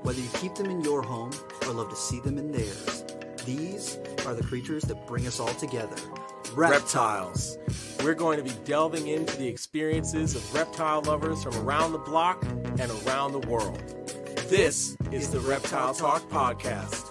Whether you keep them in your home or love to see them in theirs, these are the creatures that bring us all together. Reptiles. We're going to be delving into the experiences of reptile lovers from around the block and around the world. This is the Reptile Talk Podcast.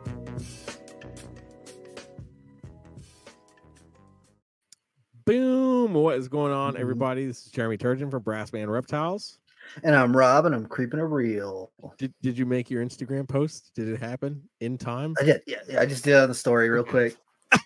Boom! What is going on, everybody? This is Jeremy Turgeon from Brassman Reptiles. And I'm Rob, and I'm keeping it real. Did you make your Instagram post? Did it happen in time? I did. Yeah. I just did it on the story real quick.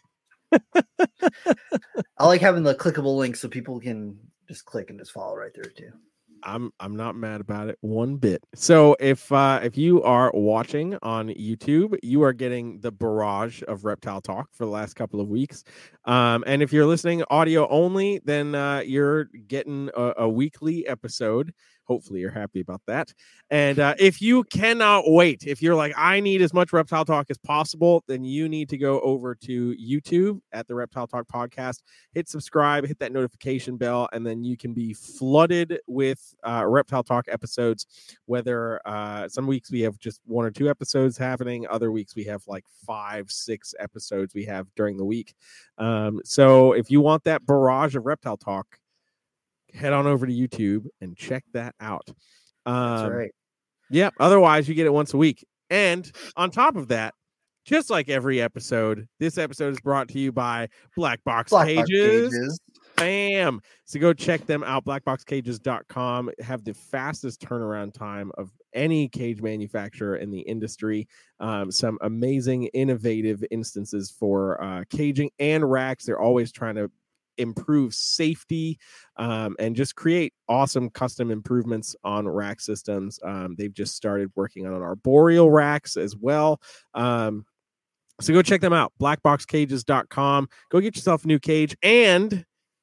I like having the clickable link so people can just click and just follow right there too. I'm not mad about it one bit. So if you are watching on YouTube, you are getting the barrage of Reptile Talk for the last couple of weeks. And if you're listening audio only, then you're getting a weekly episode. Hopefully you're happy about that. And if you cannot wait, if you're like, I need as much Reptile Talk as possible, then you need to go over to YouTube at the Reptile Talk Podcast, hit subscribe, hit that notification bell, and then you can be flooded with Reptile Talk episodes, whether some weeks we have just 1 or 2 episodes happening. Other weeks we have like 5, 6 episodes we have during the week. So if you want that barrage of Reptile Talk, head on over to YouTube and check that out. That's right. Yeah. Otherwise, you get it once a week. And on top of that, just like every episode, this episode is brought to you by Black Box Cages. Bam. So go check them out. Blackboxcages.com. Have the fastest turnaround time of any cage manufacturer in the industry. Some amazing, innovative instances for caging and racks. They're always trying to improve safety and just create awesome custom improvements on rack systems. They've just started working on arboreal racks as well. So go check them out, blackboxcages.com. Go get yourself a new cage. And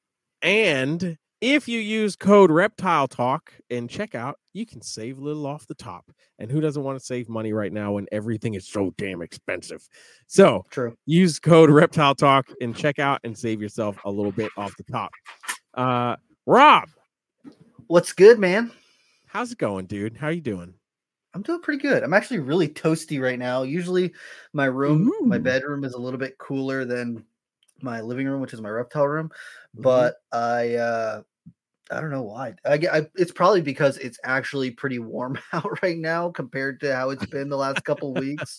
if you use code Reptile Talk in checkout, you can save a little off the top. And who doesn't want to save money right now when everything is so damn expensive? So True. Use code Reptile Talk in checkout and save yourself a little bit off the top. Rob, what's good, man? How's it going, dude? How you doing? I'm doing pretty good. I'm actually really toasty right now. Usually my bedroom is a little bit cooler than my living room, which is my reptile room. But I don't know why. It's probably because it's actually pretty warm out right now compared to how it's been the last couple weeks.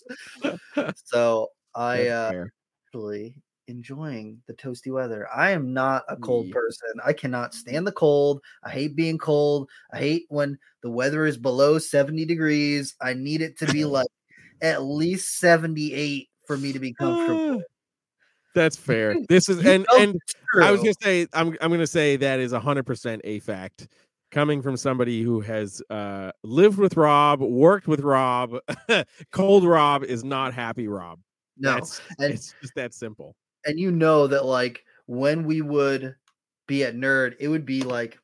So I actually enjoying the toasty weather. I am not a cold person. I cannot stand the cold. I hate being cold. I hate when the weather is below 70 degrees. I need it to be like at least 78 for me to be comfortable. That's fair. This is and I was gonna say I'm gonna say that is 100% a fact coming from somebody who has lived with Rob, worked with Rob. Cold Rob is not happy Rob. No, it's just that simple. And you know that like when we would be at Nerd, it would be like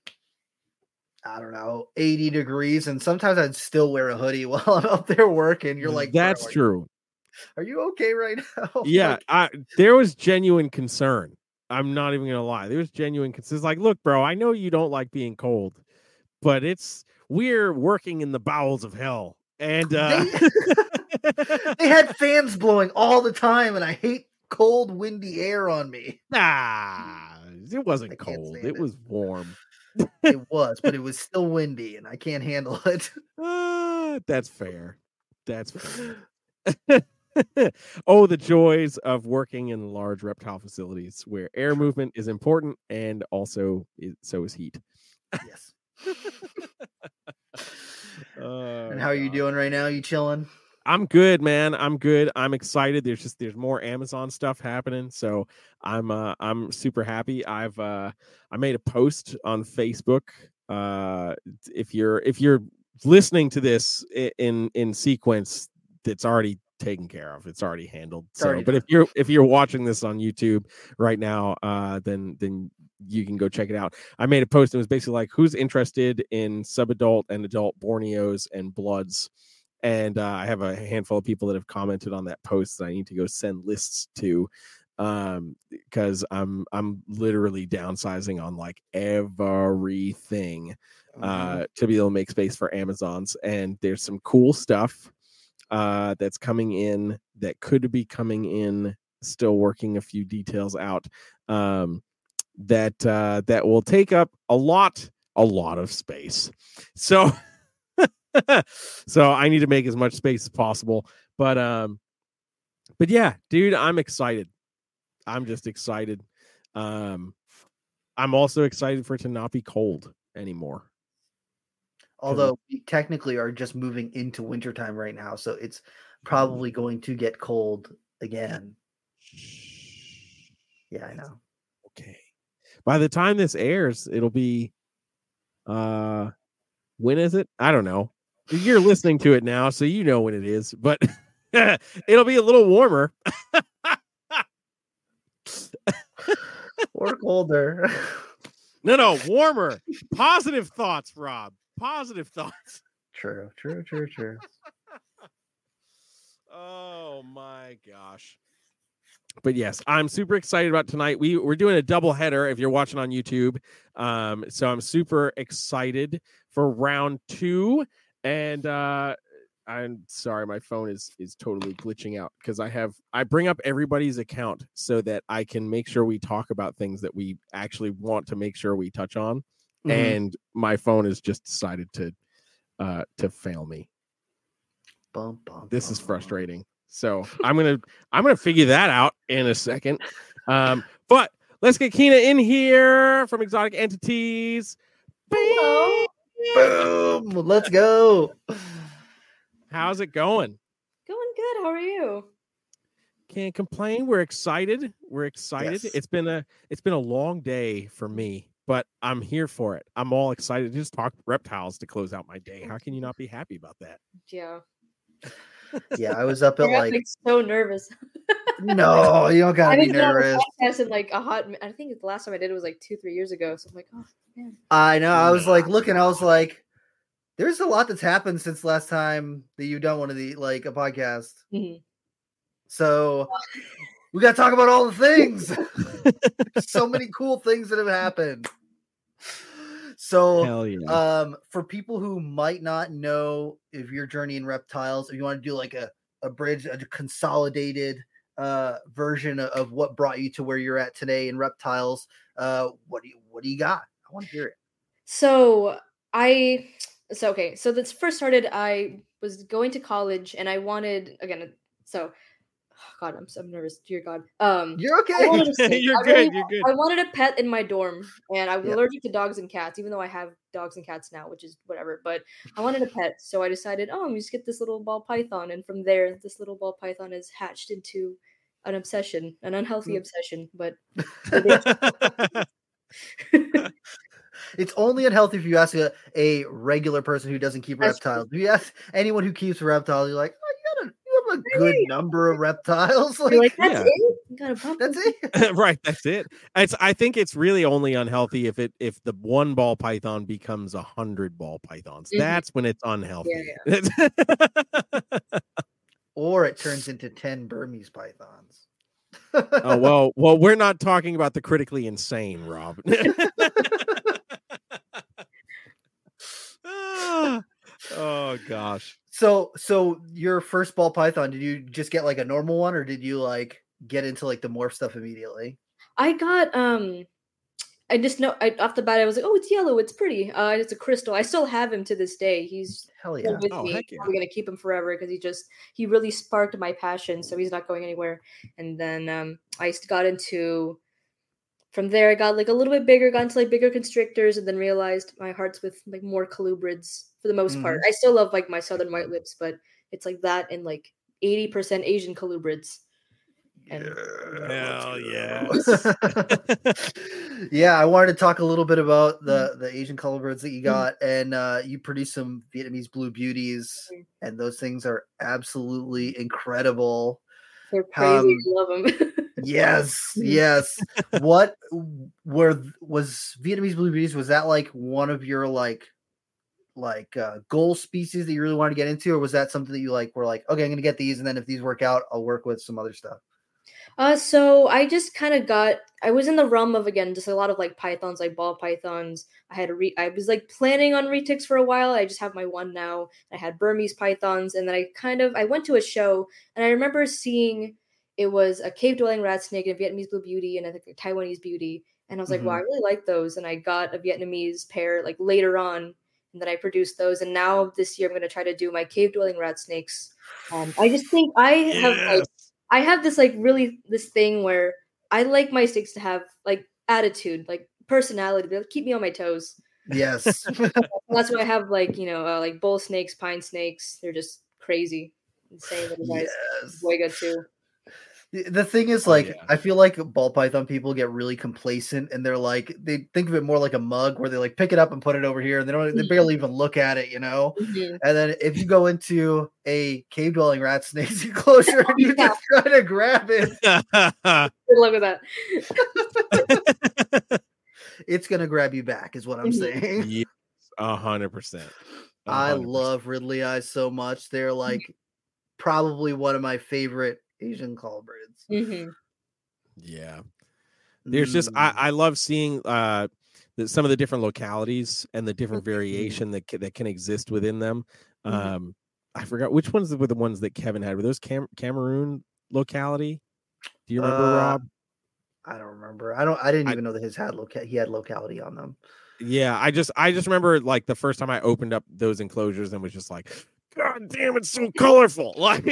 I don't know 80 degrees, and sometimes I'd still wear a hoodie while I'm up there working. You're like, that's true. Are you okay right now? Yeah, there was genuine concern. I'm not even gonna lie. There was genuine concern. It's like, look, bro, I know you don't like being cold, but we're working in the bowels of hell, and they had fans blowing all the time, and I hate cold, windy air on me. Nah, it wasn't cold. It was warm. It was, but it was still windy, and I can't handle it. That's fair. That's fair. Oh, the joys of working in large reptile facilities where air movement is important and also so is heat. Yes. And how are you doing right now? You chilling? I'm good, man. I'm good. I'm excited. There's more Amazon stuff happening, so I'm super happy. I made a post on Facebook. If you're listening to this in sequence, it's already taken care of. It's already handled. But if you're watching this on YouTube right now, then you can go check it out. I made a post that was basically like, who's interested in subadult and adult Borneos and bloods? And I have a handful of people that have commented on that post that I need to go send lists to. because I'm literally downsizing on like everything to be able to make space for Amazons, and there's some cool stuff that's coming in that could be coming in, still working a few details out, that will take up a lot of space. So so I need to make as much space as possible. But yeah, dude, I'm excited. I'm just excited. I'm also excited for it to not be cold anymore. Although we technically are just moving into wintertime right now, so it's probably going to get cold again. Yeah, I know. Okay. By the time this airs, it'll be when is it? I don't know. You're listening to it now, so you know when it is, but it'll be a little warmer. Or colder. No, warmer. Positive thoughts, Rob. Positive thoughts. True. Oh my gosh. But yes, I'm super excited about tonight. We're doing a double header if you're watching on YouTube. So I'm super excited for round 2. And I'm sorry, my phone is totally glitching out because I bring up everybody's account so that I can make sure we talk about things that we actually want to make sure we touch on. Mm-hmm. And my phone has just decided to fail me. This is frustrating. So I'm gonna figure that out in a second. But let's get Kina in here from Exotic Entities. Boom! Let's go. How's it going? Going good. How are you? Can't complain. We're excited. Yes. It's been a long day for me, but I'm here for it. I'm all excited to just talk reptiles to close out my day. How can you not be happy about that? Yeah. Yeah, I was up at like so nervous. No, you don't gotta be nervous. In like I think the last time I did it was like 2-3 years ago. So I'm like, oh man. I know. I was like looking. I was like, there's a lot that's happened since last time that you've done one of the like a podcast. Mm-hmm. So we got to talk about all the things. So many cool things that have happened. So, hell yeah. For people who might not know if your journey in reptiles, if you want to do like a bridge, a consolidated version of what brought you to where you're at today in reptiles, what do you got? I want to hear it. So this first started. I was going to college and I wanted God, I'm so nervous. Dear God. You're okay. You're good. I wanted a pet in my dorm, and I was allergic to dogs and cats, even though I have dogs and cats now, which is whatever. But I wanted a pet, so I decided, I'm going to just get this little ball python, and from there, this little ball python has hatched into an obsession, an unhealthy obsession. But it's only unhealthy if you ask a regular person who doesn't keep reptiles. If you ask anyone who keeps reptiles, you're like, you have a good number of reptiles. Like that's it. You got a puppy. That's it. Right, that's it. I think it's really only unhealthy if the one ball python becomes 100 ball pythons. Mm-hmm. That's when it's unhealthy. Yeah. Or it turns into 10 Burmese pythons. Oh well, we're not talking about the critically insane, Rob. Oh gosh. So your first ball python, did you just get like a normal one, or did you like get into like the morph stuff immediately? I got I just know off the bat I was like, oh, it's yellow, it's pretty. It's a crystal. I still have him to this day. He's hell yeah. with me. Heck yeah. I'm gonna keep him forever because he really sparked my passion, so he's not going anywhere. And then I got into. From there, I got like a little bit bigger, got into like bigger constrictors, and then realized my heart's with like more colubrids for the most part. I still love like my southern white lips, but it's like that and like 80% Asian colubrids. And hell yes. Yeah, I wanted to talk a little bit about the Asian colubrids that you got, and you produced some Vietnamese blue beauties, and those things are absolutely incredible. They're crazy. I love them. Yes. What was Vietnamese blue beauties? Was that like one of your like goal species that you really wanted to get into, or was that something that you like were like, okay, I'm gonna get these, and then if these work out, I'll work with some other stuff? So I just kind of I was in the realm of, again, just a lot of like pythons, like ball pythons. I was like planning on retics for a while. I just have my one now. I had Burmese pythons, and then I went to a show, and I remember seeing it was a cave dwelling rat snake and a Vietnamese blue beauty and I think a Taiwanese beauty. And I was like, wow, I really like those. And I got a Vietnamese pair like later on, and then I produced those. And now this year I'm going to try to do my cave dwelling rat snakes. I just think I have this like really this thing where I like my snakes to have like attitude, like personality. They'll keep me on my toes. Yes. That's why I have like, like bull snakes, pine snakes. They're just crazy. Insane little guys. Yes. Way good too. The thing is, like, I feel like ball python people get really complacent, and they're like, they think of it more like a mug, where they like pick it up and put it over here, and they barely even look at it, And then if you go into a cave dwelling rat snake's enclosure and you just try to grab it, good luck with that. It's gonna grab you back, is what I'm saying. Yes, 100%. I love Ridley eyes so much. They're like probably one of my favorite Asian colubrids. Yeah, there's just I love seeing some of the different localities and the different variation that can exist within them. I forgot which ones were the ones that Kevin had. Were those Cameroon locality? Do you remember, Rob? I don't remember. I didn't even know that he had locality on them. Yeah, I just remember like the first time I opened up those enclosures and was just like, God damn, it's so colorful. Like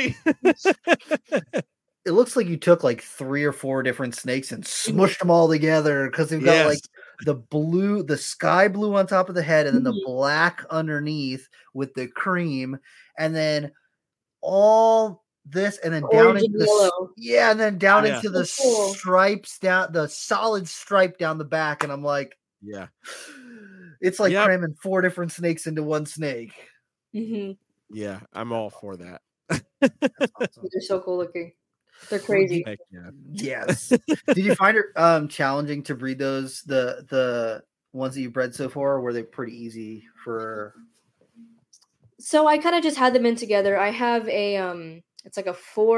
it looks like you took like 3 or 4 different snakes and smushed them all together, because they've got like the sky blue on top of the head, and then the black underneath with the cream, and then all this, and then down into into the stripes down, the solid stripe down the back, and I'm like, it's like cramming 4 different snakes into one snake. Yeah, I'm all for that. Awesome. They're so cool looking. They're crazy. Yes. Did you find it challenging to breed those, the ones that you bred so far, or were they pretty easy for? So I kind of just had them in together. I have a it's like a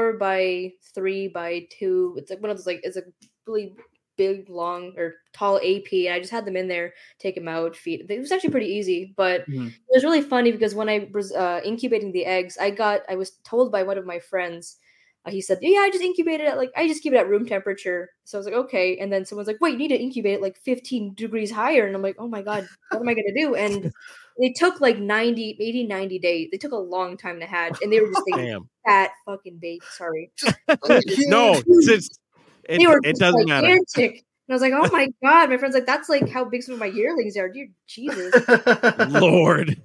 4x3x2. It's like one of those, like, it's a really big, long or tall AP, and I just had them in there, take them out, feed. It was actually pretty easy, but it was really funny because when I was incubating the eggs, I was told by one of my friends. He said, "Yeah, I just incubated I just keep it at room temperature." So I was like, "Okay." And then someone's like, "Wait, you need to incubate it like 15 degrees higher." And I'm like, "Oh my God, what am I going to do?" And they took like 90 days. They took a long time to hatch, and they were just like fat fucking baby. Sorry. No, it doesn't matter. Gigantic. And I was like, "Oh my God." My friend's like, "That's like how big some of my yearlings are." Dude, Jesus. Lord.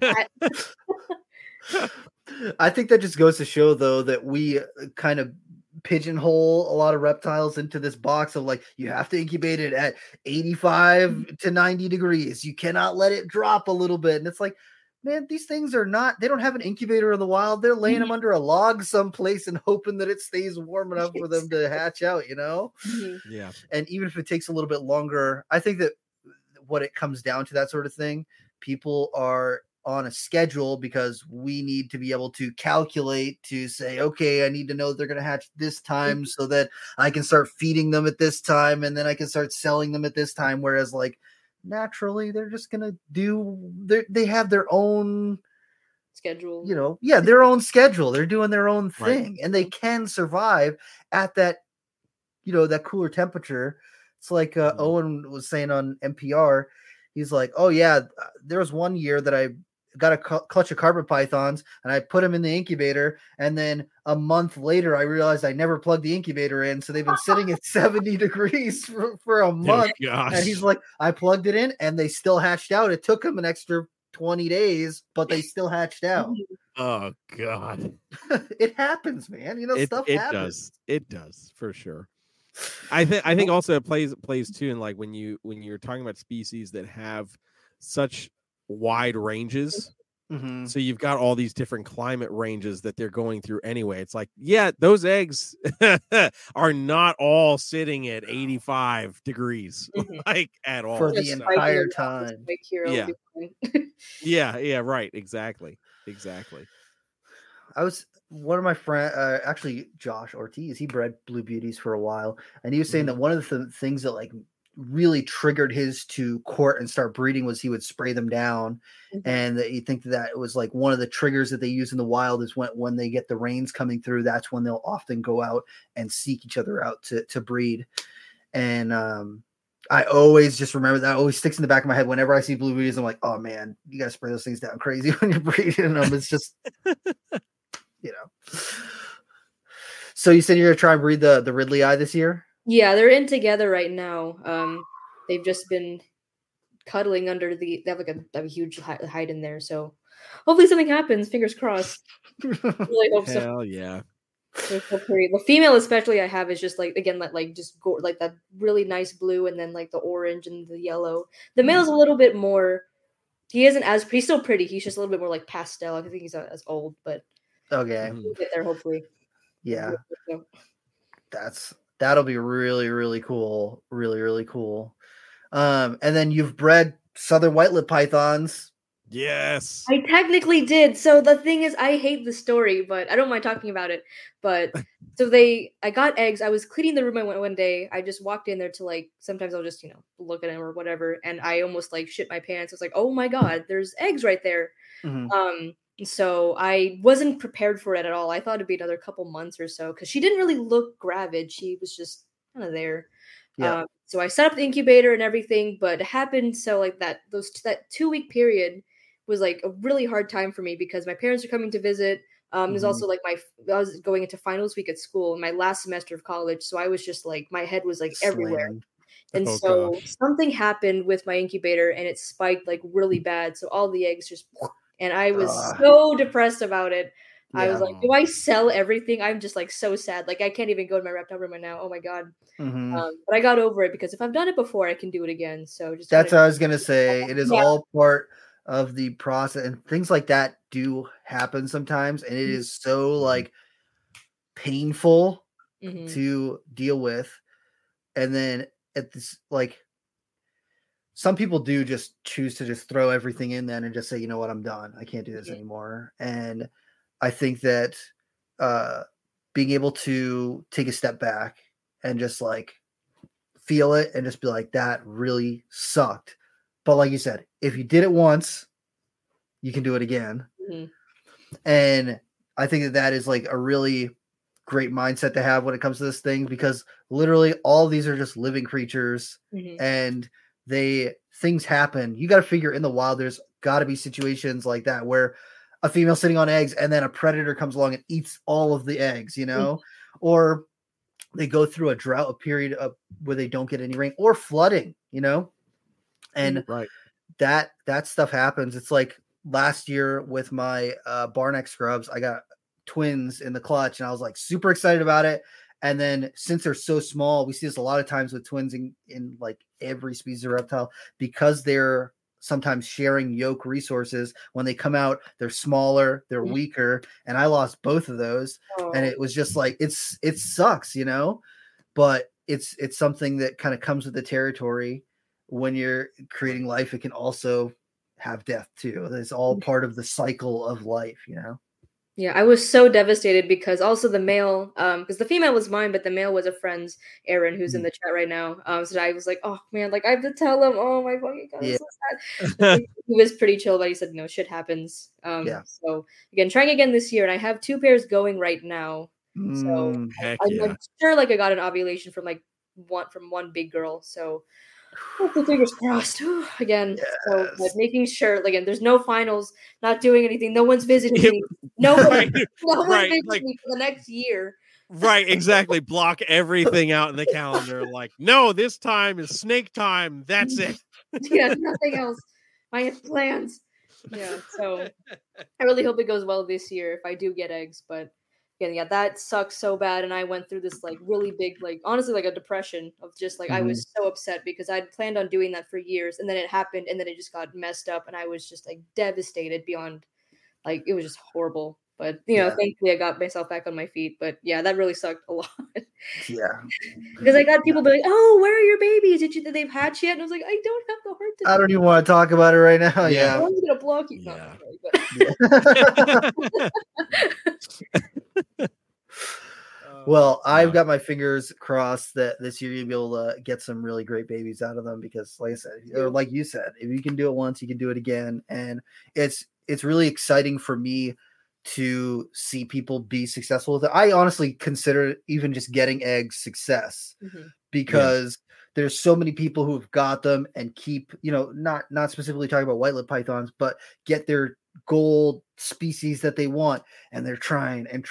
I think that just goes to show, though, that we kind of pigeonhole a lot of reptiles into this box of like, you have to incubate it at 85 to 90 degrees. You cannot let it drop a little bit. And it's like, man, these things they don't have an incubator in the wild. They're laying them under a log someplace and hoping that it stays warm enough for them to hatch out, Yeah. And even if it takes a little bit longer, I think that what it comes down to, that sort of thing, people are on a schedule because we need to be able to calculate to say, okay, I need to know they're going to hatch this time so that I can start feeding them at this time, and then I can start selling them at this time. Whereas like naturally they're just going to they have their own schedule, their own schedule. They're doing their own thing, and they can survive at that, that cooler temperature. It's like Owen was saying on NPR. He's like, oh yeah, there was one year that I got a clutch of carpet pythons and I put them in the incubator, and then a month later I realized I never plugged the incubator in, so they've been sitting at 70 degrees for a month. And he's like, I plugged it in and they still hatched out. It took them an extra 20 days, but they still hatched out. Oh God. It happens, man. Stuff happens. It does for sure. I think also it plays too, in like when you're talking about species that have such wide ranges. So you've got all these different climate ranges that they're going through anyway. It's like, yeah, those eggs are not all sitting at 85 degrees like at all for the entire time. Yeah, right. Exactly. I was one of my friends, actually Josh Ortiz, he bred Blue Beauties for a while, and he was saying that one of the things that like really triggered his to court and start breeding was he would spray them down, and that you think that it was like one of the triggers that they use in the wild is when they get the rains coming through. That's when they'll often go out and seek each other out to breed, and I always just remember that. Always sticks in the back of my head whenever I see Blue Beauties. I'm like, oh man, you gotta spray those things down crazy when you're breeding them. It's just, you know. So you said you're gonna try and breed the Ridley Eye this year? Yeah, they're in together right now. They've just been cuddling under they have a huge hide in there. So hopefully something happens. Fingers crossed. Really hope so. Hell yeah. The female especially I have is just like, again, like just go like that really nice blue and then like the orange and the yellow. The male's a little bit more, he's still pretty, he's just a little bit more like pastel. I think he's not as old, but okay, we'll get there hopefully. Yeah, that'll be really, really cool. Really, really cool. And then you've bred Southern White-Lip Pythons. Yes, I technically did. So the thing is, I hate the story, but I don't mind talking about it. But so I got eggs. I was cleaning the room one day. I just walked in there to like, sometimes I'll just, look at them or whatever. And I almost like shit my pants. I was like, oh my God, there's eggs right there. So I wasn't prepared for it at all. I thought it'd be another couple months or so because she didn't really look gravid. She was just kind of there. Yeah. So I set up the incubator and everything, but it happened. So like that 2-week period was like a really hard time for me because my parents are coming to visit. It was also like I was going into finals week at school in my last semester of college. So I was just like, my head was like everywhere. And something happened with my incubator and it spiked like really bad. So all the eggs just, and I was so depressed about it. Yeah. I was like, do I sell everything? I'm just like so sad. Like I can't even go to my reptile room right now. Oh my God. But I got over it because if I've done it before, I can do it again. So just that's what I was going to say. It is all part of the process, and things like that do happen sometimes. And it is so like painful to deal with. And then at this, like, some people do just choose to just throw everything in then and just say, you know what, I'm done. I can't do this anymore. And I think that being able to take a step back and just like feel it and just be like, that really sucked. But like you said, if you did it once, you can do it again. And I think that is like a really great mindset to have when it comes to this thing, because literally all of these are just living creatures and things happen. You got to figure in the wild, there's got to be situations like that where a female sitting on eggs and then a predator comes along and eats all of the eggs, or they go through a period of where they don't get any rain or flooding, and that stuff happens. It's like last year with my Barneck scrubs, I got twins in the clutch and I was like super excited about it. And then since they're so small, we see this a lot of times with twins in like every species of reptile, because they're sometimes sharing yolk resources. When they come out, they're smaller, they're weaker. And I lost both of those. And it was just like, it sucks, but it's something that kind of comes with the territory. When you're creating life, it can also have death too. That's all part of the cycle of life, Yeah, I was so devastated because also the male, because the female was mine, but the male was a friend's, Aaron, who's in the chat right now. So I was like, oh man, like I have to tell him. Oh my fucking God, so sad. He was pretty chill, but he said, no, shit happens. So again, trying again this year, and I have 2 pairs going right now. So I'm sure like I got an ovulation from one big girl. So hopefully, fingers crossed. Again, so like, making sure again, there's no finals, not doing anything, no one's visiting me, no one's visiting me for the next year. Right, exactly. Block everything out in the calendar. Like, no, this time is snake time. That's it. Yeah, nothing else. I have plans. Yeah, so I really hope it goes well this year if I do get eggs, but. Yeah, that sucks so bad. And I went through this like really big, like honestly, like a depression of just like I was so upset because I'd planned on doing that for years, and then it happened, and then it just got messed up, and I was just like devastated beyond, like it was just horrible. But thankfully I got myself back on my feet. But yeah, that really sucked a lot. Yeah, because I got people be like, "Oh, where are your babies? Did they hatch yet?" And I was like, "I don't have the heart to." I don't even want to talk about it right now. Yeah, I'm gonna block you. Yeah. Well, I've got my fingers crossed that this year you'll be able to get some really great babies out of them because, like I said, or like you said, if you can do it once, you can do it again, and it's really exciting for me to see people be successful with it. I honestly consider even just getting eggs success because there's so many people who've got them and keep, not specifically talking about white-lipped pythons, but get their gold species that they want, and they're trying and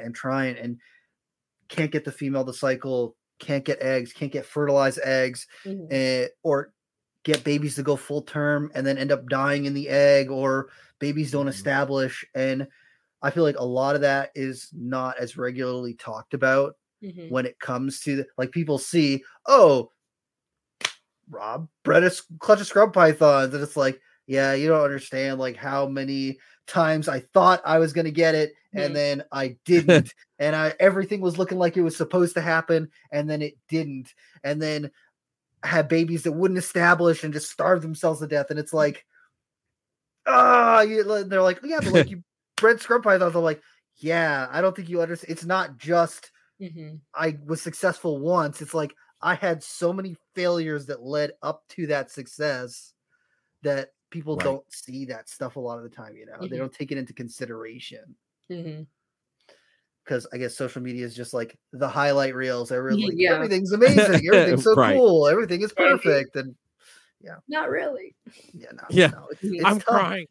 can't get the female to cycle, can't get eggs, can't get fertilized eggs, or get babies to go full term and then end up dying in the egg, or babies don't establish. And I feel like a lot of that is not as regularly talked about when it comes to like people see, oh, Rob bred a clutch of scrub pythons, and it's like, yeah, you don't understand like how many times I thought I was going to get it and then I didn't, and everything was looking like it was supposed to happen, and then it didn't, and then had babies that wouldn't establish and just starve themselves to death. And it's like, they're like, yeah, but like you bred scrub pythons. I'm like, yeah, I don't think you understand. It's not just I was successful once. It's like I had so many failures that led up to that success that people don't see that stuff a lot of the time. They don't take it into consideration because I guess social media is just like the highlight reels. Everyone's like, everything's amazing, everything's so cool, everything is perfect, and not really. No, it's I'm tough. crying.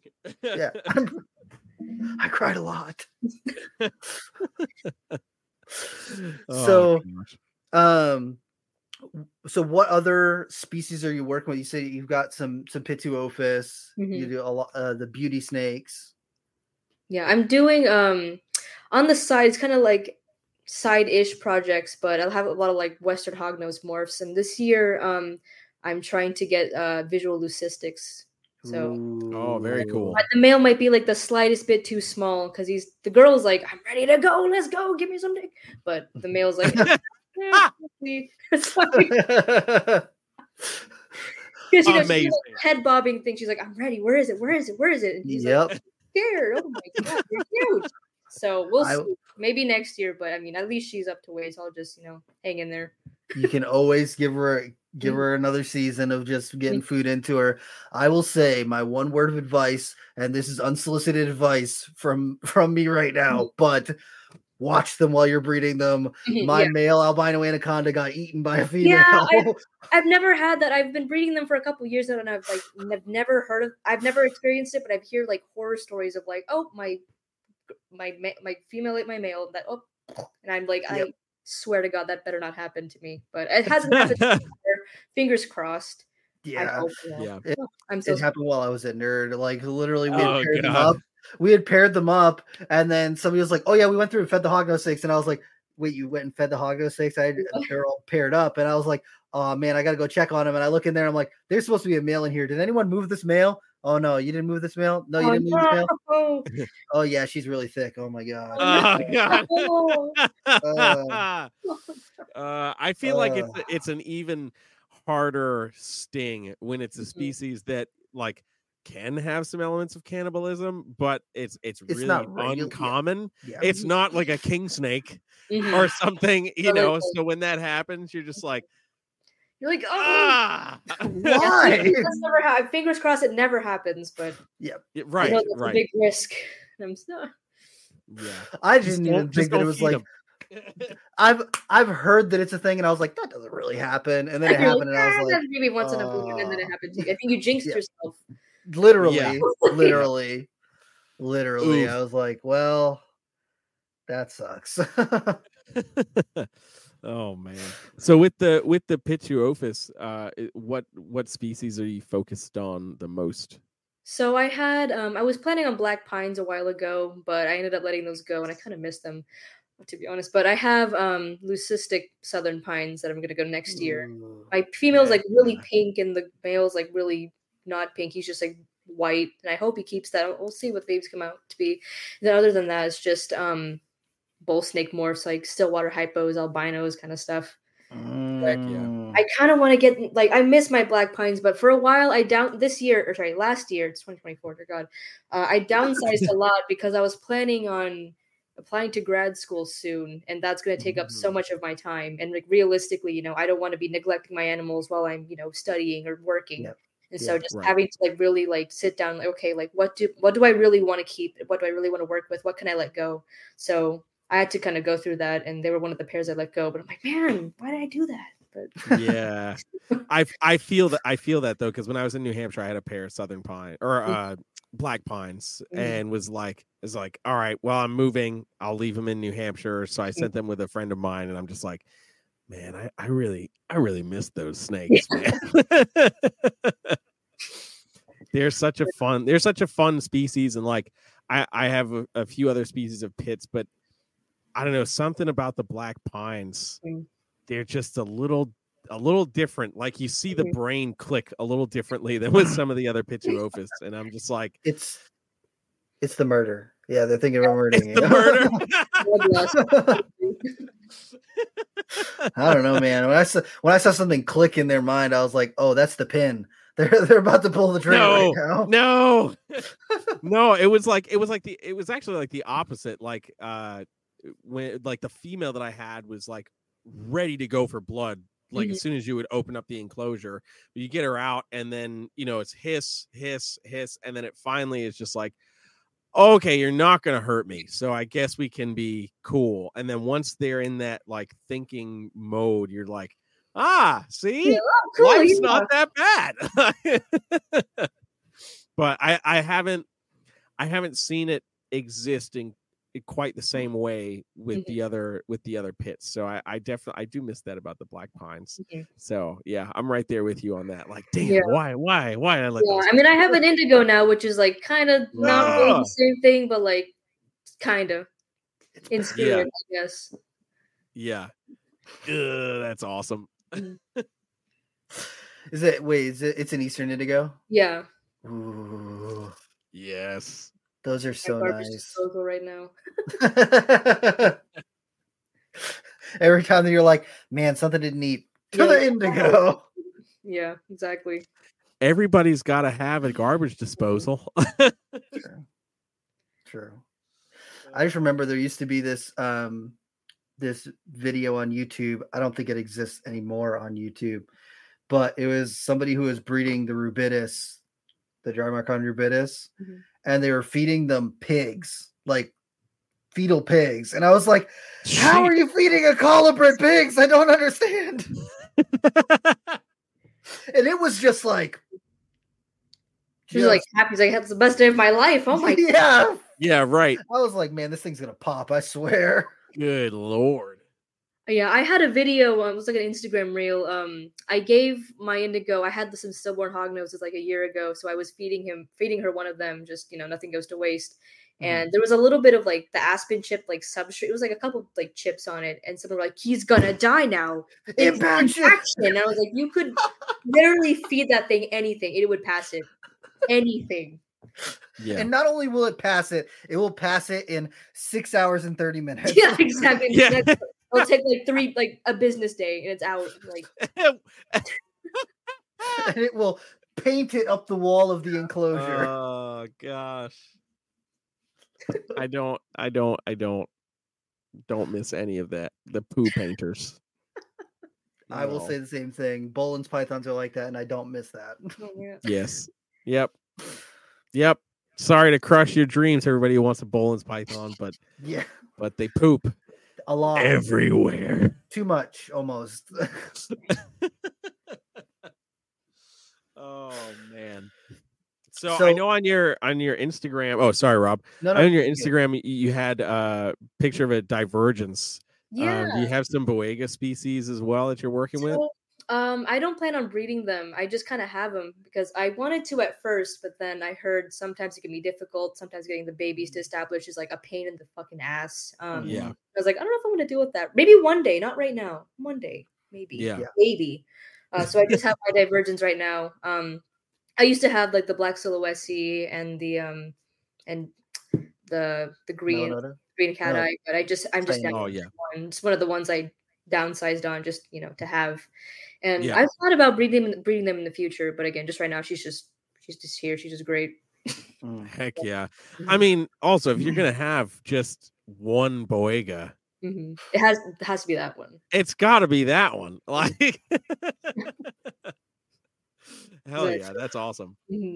I cried a lot. So what other species are you working with? You say you've got some Pituophis. You do a lot the beauty snakes. Yeah, I'm doing on the side. It's kind of like side-ish projects, but I'll have a lot of like Western hognose morphs. And this year, I'm trying to get visual leucistics. So, very cool. But the male might be like the slightest bit too small because the girl's like, I'm ready to go, let's go, give me some dick. But the male's like, because amazing head bobbing thing. She's like, I'm ready. Where is it? And he's like, scared. Oh my god, you're cute. So we'll see. Maybe next year, but I mean, at least she's up to weight, so I'll just hang in there. You can always give her another season of just getting food into her. I will say my one word of advice, and this is unsolicited advice from me right now, but watch them while you're breeding them. My male albino anaconda got eaten by a female. Yeah, I've never had that. I've been breeding them for a couple years now, and I've never experienced it, but I've heard like horror stories of like, oh, my female ate my male, and I'm like, I swear to God that better not happen to me, but it hasn't happened. Fingers crossed. Yeah. I'm so it happened while I was at Nerd. Like literally, we had paired them up, and then somebody was like, "Oh yeah, we went through and fed the hognose snakes," and I was like, "Wait, you went and fed the hognose snakes?" They're all paired up, and I was like, "Oh man, I got to go check on them." And I look in there, I'm like, "There's supposed to be a male in here. Did anyone move this male?" "Oh no, you didn't move this male." "No, you didn't move this male." "Oh yeah, she's really thick." "Oh my god." I feel like it's an even harder sting when it's a species that like can have some elements of cannibalism, but it's really not uncommon. It's not like a king snake or something, so when that happens, you're just like, why? That's never happened. Fingers crossed it never happens, but right. That's a big risk. I'm sorry. I didn't even think that it was like I've heard that it's a thing, and I was like, that doesn't really happen, and then it happened, and I was like, maybe once in a blue moon, and then it happened to you. I think you jinxed yourself. Literally. I was like, well, that sucks. Oh man. So with the Pituophis, what species are you focused on the most? So I had I was planning on black pines a while ago, but I ended up letting those go, and I kind of missed them, to be honest. But I have leucistic southern pines that I'm gonna go next year. My female's like really pink, and the male's like really not pink. He's just like white, and I hope he keeps that. We'll see what the babies come out to be. Then other than that, it's just bull snake morphs, like stillwater hypos, albinos kind of stuff. I kind of want to get like, I miss my black pines, but for a while last year, it's 2024, dear God. I downsized a lot because I was planning on applying to grad school soon, and that's going to take up so much of my time. And like realistically, I don't want to be neglecting my animals while I'm, studying or working. Yep. And so just right. having to like really like sit down, like, okay, like what do I really want to keep? What do I really want to work with? What can I let go? So I had to kind of go through that, and they were one of the pairs I let go. But I'm like, man, why did I do that? But Yeah, I feel that though, because when I was in New Hampshire, I had a pair of Southern Pine or Black Pines, and was like, all right, well, I'm moving. I'll leave them in New Hampshire. So I sent them with a friend of mine, and I'm just like, man, I really miss those snakes, man. They're such a fun species, and like I have a few other species of pits, but I don't know, something about the Black Pines. They're just a little different. Like you see the brain click a little differently than with some of the other Pituophis, and I'm just like, it's the murder. Yeah, they're thinking about murdering you. The murder. I don't know, man. When I saw something click in their mind, I was like, oh, that's the pin. They're about to pull the trigger right now. No. It was actually like the opposite. Like when like the female that I had was like ready to go for blood, like as soon as you would open up the enclosure. But you get her out, and then it's hiss, and then it finally is just like, okay, you're not gonna hurt me, so I guess we can be cool. And then once they're in that like thinking mode, you're like, see, cool, life's not that bad. But I haven't seen it exist in quite the same way with the other pits. So I definitely do miss that about the Black Pines. So yeah, I'm right there with you on that. Like, damn, why did I let those I mean, I have an indigo now, which is like kind of not really the same thing, but like kind of in spirit, I guess. Yeah. That's awesome. It's an Eastern indigo? Yeah. Ooh. Yes. Those are so nice. Disposal right now. Every time that you're like, man, something didn't eat to the indigo. Yeah, exactly. Everybody's got to have a garbage disposal. True. I just remember there used to be this this video on YouTube. I don't think it exists anymore on YouTube, but it was somebody who was breeding the rubidis, the Drymarchon rubidis, and they were feeding them pigs, like fetal pigs. And I was like, how are you feeding a colibrid pigs? I don't understand. And it was just like, she was like happy. Like, that's the best day of my life. Oh my God. Yeah, right. I was like, man, this thing's gonna pop, I swear. Good Lord. Yeah, I had a video. It was like an Instagram reel. I gave my indigo. I had some stillborn hognoses like a year ago, so I was feeding her one of them. Just nothing goes to waste. And there was a little bit of like the aspen chip like substrate. It was like a couple like chips on it, and someone were like, "He's gonna die now." Impaction. And I was like, "You could literally feed that thing anything; it would pass it. Anything." Yeah. And not only will it pass it will pass it in 6 hours and 30 minutes. Yeah, exactly. Yeah. It'll take a business day, and it's out. Like, and it will paint it up the wall of the enclosure. Oh gosh. I don't miss any of that. The poo painters. I will say the same thing. Boelen's pythons are like that, and I don't miss that. Yes. Yep. Sorry to crush your dreams, everybody who wants a Boelen's python, but they poop a lot everywhere. Too much, almost. Oh man. So I know on your Instagram. Oh, sorry, Rob. No, on your Instagram, you had a picture of a divergence. Yeah. Do you have some Boega species as well that you're working with? I don't plan on breeding them. I just kind of have them because I wanted to at first, but then I heard sometimes it can be difficult. Sometimes getting the babies to establish is like a pain in the fucking ass. I was like, I don't know if I'm going to deal with that. Maybe one day, not right now. One day, maybe. Yeah. Maybe. So I just have my divergence right now. I used to have like the black Sulawesi and the green cat eye, but I'm just down to one. It's one of the ones I downsized on just to have. And I've thought about breeding them in the future, but again, just right now she's just here. She's just great. Heck yeah. I mean, also if you're gonna have just one Boiga. Mm-hmm. It has to be that one. It's got to be that one. Like, hell yeah, that's awesome. Mm-hmm.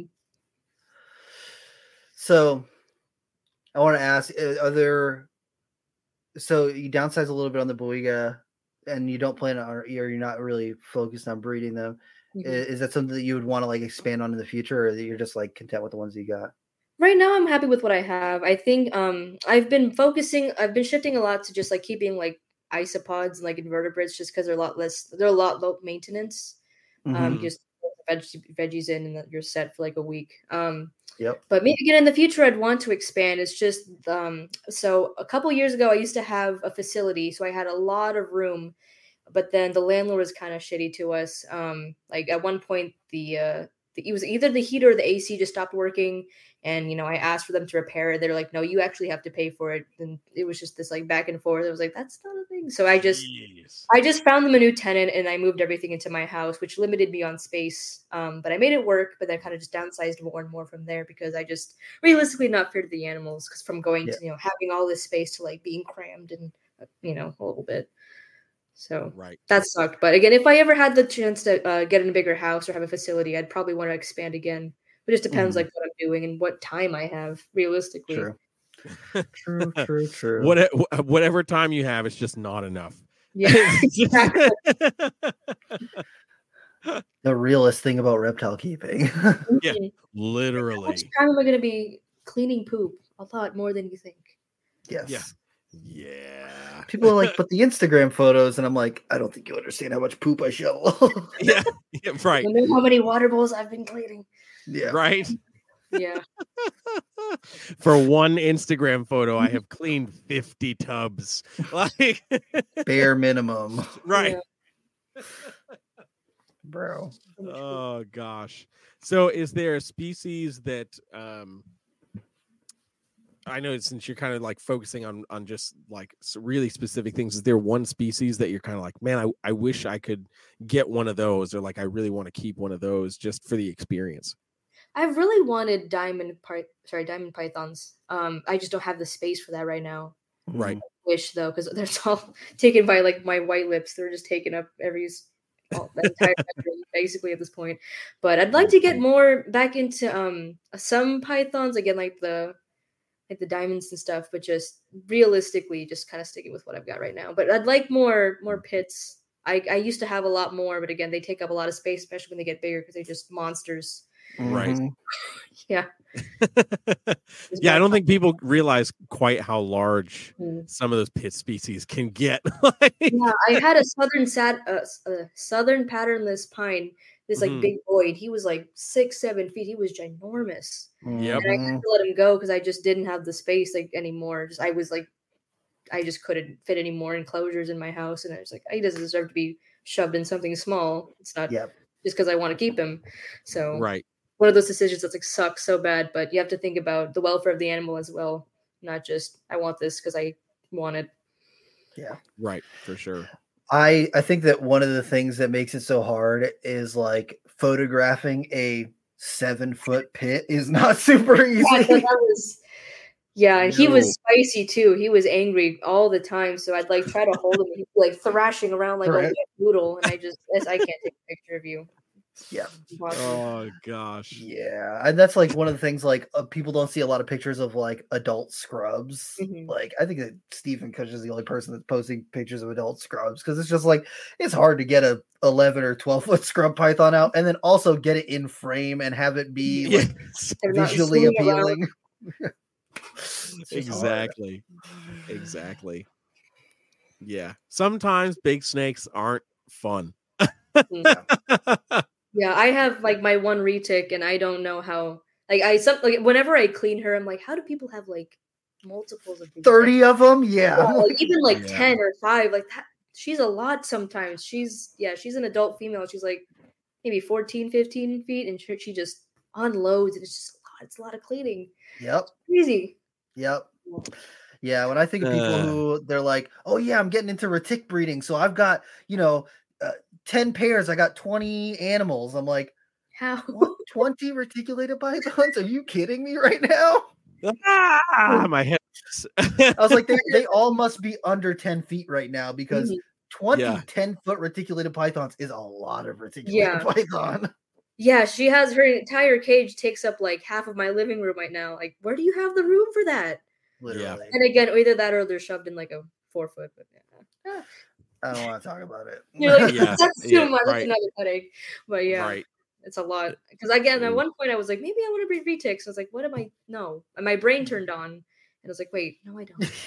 So, I want to ask: are there? So you downsize a little bit on the Boiga, and you don't plan on, or you're not really focused on breeding them. Mm-hmm. Is that something that you would want to like expand on in the future, or that you're just like content with the ones you got? Right now, I'm happy with what I have. I think I've been shifting a lot to just like keeping like isopods and like invertebrates, just because they're a lot low maintenance. Mhm. Just put veggies in, and then you're set for like a week. Yep. But maybe again in the future, I'd want to expand. It's just so a couple years ago, I used to have a facility, so I had a lot of room. But then the landlord was kind of shitty to us. Like at one point, it was either the heater or the AC just stopped working, and I asked for them to repair it. They're like, "No, you actually have to pay for it." And it was just this like back and forth. I was like, "That's not a thing." So I just found them a new tenant, and I moved everything into my house, which limited me on space. But I made it work. But then kind of just downsized more and more from there, because I just realistically not fair to the animals, because from going to having all this space to like being crammed and a little bit. So that sucked. But again, if I ever had the chance to get in a bigger house or have a facility, I'd probably want to expand again. But it just depends like what I'm doing and what time I have realistically. True. Whatever time you have, it's just not enough. Yeah, exactly. The realest thing about reptile keeping. Yeah, literally. How much time am I going to be cleaning poop? A lot more than you think. Yes. Yeah. People are like, but the Instagram photos, and I'm like, I don't think you understand how much poop I shovel. Yeah, right. You know how many water bowls I've been cleaning? Yeah. Right. Yeah. For one Instagram photo, I have cleaned 50 tubs. Like bare minimum. Right. Yeah. Bro. Oh gosh. So is there a species that I know, since you're kind of like focusing on just like really specific things, is there one species that you're kind of like, man, I wish I could get one of those, or like I really want to keep one of those just for the experience? I've really wanted diamond pythons. I just don't have the space for that right now. Right. I wish though, because they're all taken by like my white lips. They're just taking up the entire country, basically at this point. But I'd like to get more back into some pythons again, like the diamonds and stuff, but just realistically just kind of sticking with what I've got right now. But I'd like more pits. I used to have a lot more, but again, they take up a lot of space, especially when they get bigger, because they're just monsters. Right. Yeah. Yeah, I don't think people realize quite how large some of those pit species can get. Yeah, I had a southern patternless pine, this like big boy, and he was like 6-7 feet. He was ginormous. Yep. And I had to let him go because I just didn't have the space like anymore. I just couldn't fit any more enclosures in my house, and I was like, he doesn't deserve to be shoved in something small. It's not just because I want to keep him. So one of those decisions that's like sucks so bad, but you have to think about the welfare of the animal as well, not just I want this because I want it. Yeah. Right, for sure. I think that one of the things that makes it so hard is like photographing a 7-foot pit is not super easy. And he was spicy too. He was angry all the time. So I'd like try to hold him. He'd be like thrashing around like a wet noodle. And I can't take a picture of you. Yeah. Oh gosh. Yeah, and that's like one of the things. Like people don't see a lot of pictures of like adult scrubs. Like I think that Stephen Kush is the only person that's posting pictures of adult scrubs, because it's just like it's hard to get a 11 or 12-foot scrub python out, and then also get it in frame and have it be like visually appealing. Exactly. Yeah. Sometimes big snakes aren't fun. Yeah, I have like my one retic, and I don't know how. Like whenever I clean her, I'm like, how do people have like multiples of these 30 of them? Yeah, like, even like 10 or 5. Like that, she's a lot sometimes. She's an adult female. She's like maybe 14, 15 feet, and she just unloads, and it's just a lot. It's a lot of cleaning. Yep, it's crazy. Yep. Yeah, when I think of people who they're like, oh yeah, I'm getting into retic breeding, so I've got 10 pairs, I got 20 animals. I'm like, how? What, 20 reticulated pythons? Are you kidding me right now? My head. I was like, they all must be under 10 feet right now because 20 Yeah. 10-foot reticulated pythons is a lot of reticulated python. Yeah, she has her entire cage takes up like half of my living room right now. Like, where do you have the room for that? Literally. And again, either that or they're shoved in like a 4 foot. But I don't want to talk about it. You're like, Yeah, that's too yeah, much. That's right. another headache. But yeah, Right. it's a lot. Because again, at one point I was like, maybe I want to breed retics. I was like, what am I? No. And my brain turned on. And I was like, wait, no,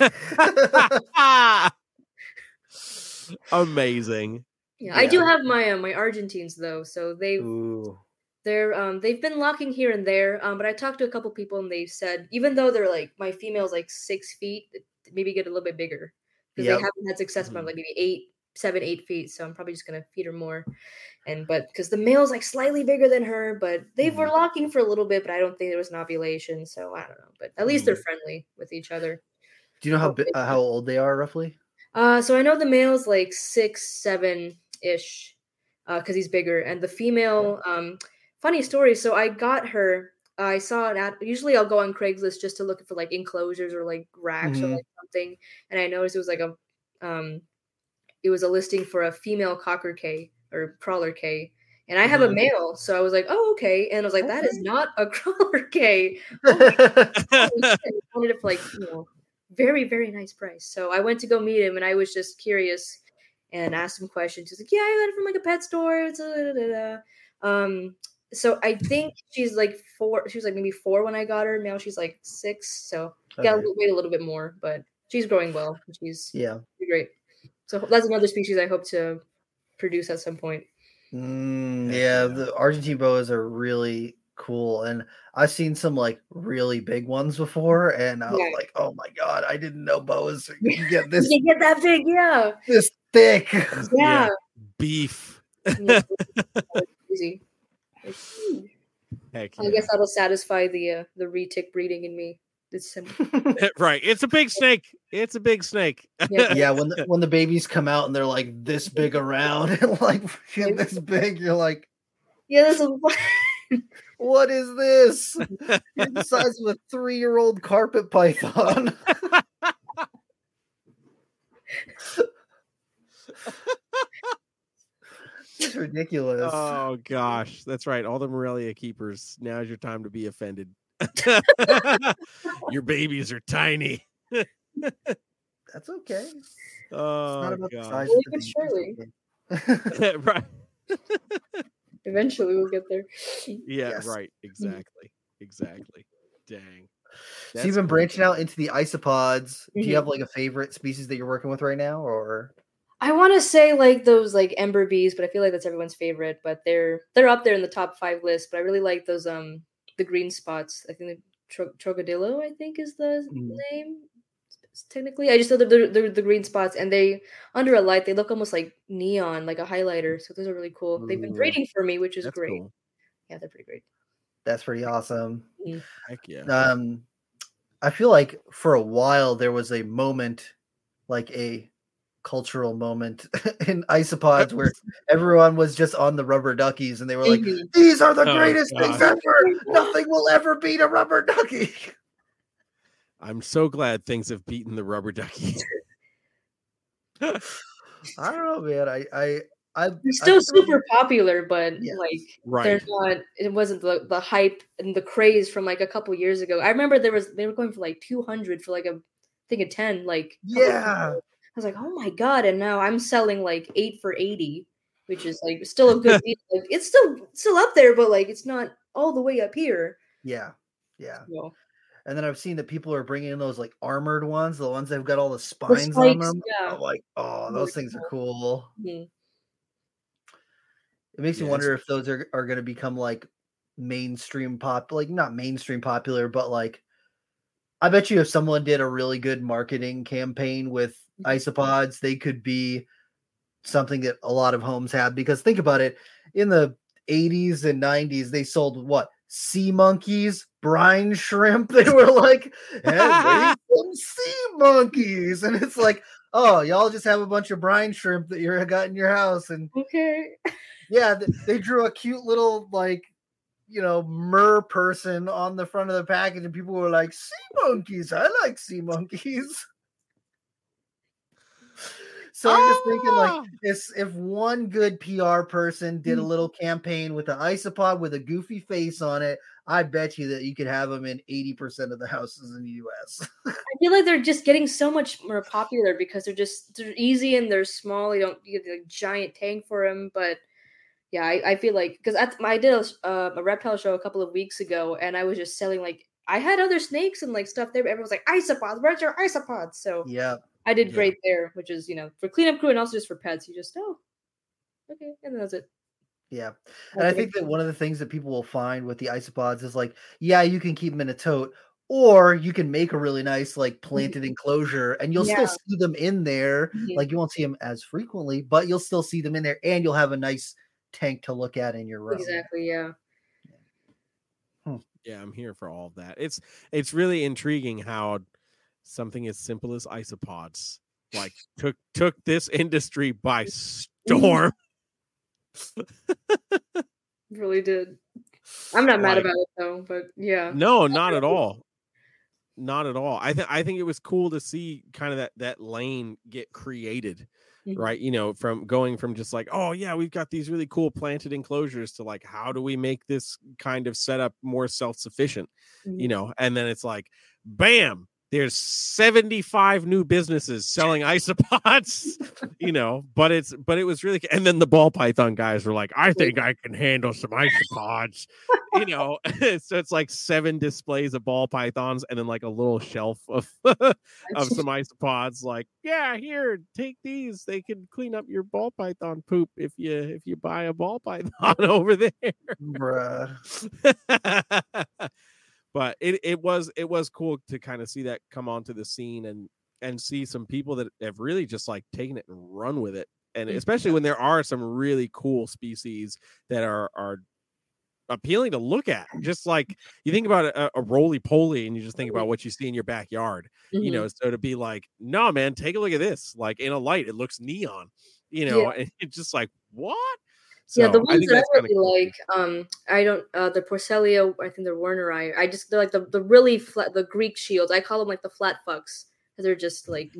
I don't. Amazing. Yeah, I do have my my Argentines though. So they've been locking here and there. But I talked to a couple people and they said even though they're like my female's like 6 feet, maybe get a little bit bigger because they haven't had success about like maybe 7, 8 feet. So I'm probably just gonna feed her more. But because the male's like slightly bigger than her, but they were locking for a little bit, but I don't think there was an ovulation. So I don't know. But at least they're friendly with each other. Do you know how old they are roughly? So I know the male's like 6, 7 ish, because he's bigger, and the female. Funny story. So I got her. I saw it usually I'll go on Craigslist just to look for like enclosures or like racks or like something, and I noticed it was like it was a listing for a female cocker K or crawler K. And I have a male, so I was like, "Oh, okay." And I was like, "That is not a crawler K." I wanted it for like very, very nice price. So I went to go meet him, and I was just curious and asked him questions. He's like, "Yeah, I got it from like a pet store." So I think she's like 4. She was like maybe 4 when I got her. Now she's like 6. So got to wait a little bit more, but she's growing well. She's great. So that's another species I hope to produce at some point. The Argentine boas are really cool, and I've seen some like really big ones before, and I was like, "Oh my god, I didn't know boas can get this. You get that big, this thick, beef." Easy. Heck I guess that'll satisfy the retic breeding in me. It's simple. Right. It's a big snake. It's a big snake. Yeah, when the babies come out and they're like this big around and like this big, you're like, yeah, this is what is this? You're the size of a 3-year-old carpet python. It's ridiculous. Oh gosh, that's right. All the Morelia keepers. Now's your time to be offended. Your babies are tiny. That's okay. Oh, it's not about God. the size. Right. Eventually we'll get there. Yeah, right. Exactly. Dang. So you've been branching out into the isopods. Do you have like a favorite species that you're working with right now, or? I want to say like those like ember bees, but I feel like that's everyone's favorite. But they're up there in the top 5 list. But I really like those the green spots. I think the Trogodillo, I think, is the name. Technically, I just know the green spots, and they under a light they look almost like neon, like a highlighter. So those are really cool. They've been breeding for me, which is great. Cool. Yeah, they're pretty great. That's pretty awesome. Heck yeah. I feel like for a while there was a moment, like a cultural moment in isopods where everyone was just on the rubber duckies and they were like, these are the greatest things ever. Nothing will ever beat a rubber ducky. I'm so glad things have beaten the rubber ducky. I don't know, man. They're still super popular, but like they're not. It wasn't the hype and the craze from like a couple years ago. I remember they were going for like 200 for like a 10. Like I was like, oh my god! And now I'm selling like 8 for 80, which is like still a good deal. Like it's still up there, but like it's not all the way up here. Yeah. So, and then I've seen that people are bringing in those like armored ones, the ones that've got all the spines on them. Yeah. I'm like, oh, those things are cool. Mm-hmm. It makes me wonder if those are going to become like mainstream not mainstream popular, but like I bet you if someone did a really good marketing campaign with isopods, they could be something that a lot of homes have. Because think about it, in the 80s and 90s, they sold what? Sea monkeys, brine shrimp. They were like, hey, some sea monkeys. And it's like, oh, y'all just have a bunch of brine shrimp that you got in your house. And okay. yeah, they drew a cute little like mer person on the front of the package, and people were like, sea monkeys. I like sea monkeys. So I'm just thinking, like, if one good PR person did a little campaign with an isopod with a goofy face on it, I bet you that you could have them in 80% of the houses in the U.S. I feel like they're just getting so much more popular because they're easy and they're small. You get a giant tank for them, but yeah, I feel like because I did a reptile show a couple of weeks ago, and I was just selling like I had other snakes and like stuff there. But everyone's like, isopods, where's your isopods? So yeah. I did great there, which is, for cleanup crew and also just for pets. You just, okay. And then that's it. Yeah. And I think that one of the things that people will find with the isopods is like, yeah, you can keep them in a tote, or you can make a really nice, like, planted enclosure, and you'll still see them in there. Mm-hmm. Like, you won't see them as frequently, but you'll still see them in there, and you'll have a nice tank to look at in your room. Exactly. Yeah. Yeah, I'm here for all of that. It's really intriguing how something as simple as isopods like took this industry by storm. Really did. I'm not mad about it though, but yeah. No, not at all. Not at all. I think it was cool to see kind of that lane get created, right? From going from just like, oh yeah, we've got these really cool planted enclosures to like, how do we make this kind of setup more self-sufficient? And then it's like, bam, there's 75 new businesses selling isopods, but it was really, and then the ball python guys were like, I think I can handle some isopods, so it's like 7 displays of ball pythons and then like a little shelf of some isopods. Like, yeah, here, take these. They can clean up your ball python poop if you buy a ball python over there. Bruh. But it was cool to kind of see that come onto the scene and see some people that have really just like taken it and run with it. And especially when there are some really cool species that are appealing to look at. Just like you think about a roly-poly and you just think about what you see in your backyard, so to be like, no, man, take a look at this. Like in a light, it looks neon, and it's just like, what? So the ones that I really like, I don't, the Porcelia, I think they're Warneri. They're like the really flat, the Greek shields. I call them like the flat fucks. They're just like,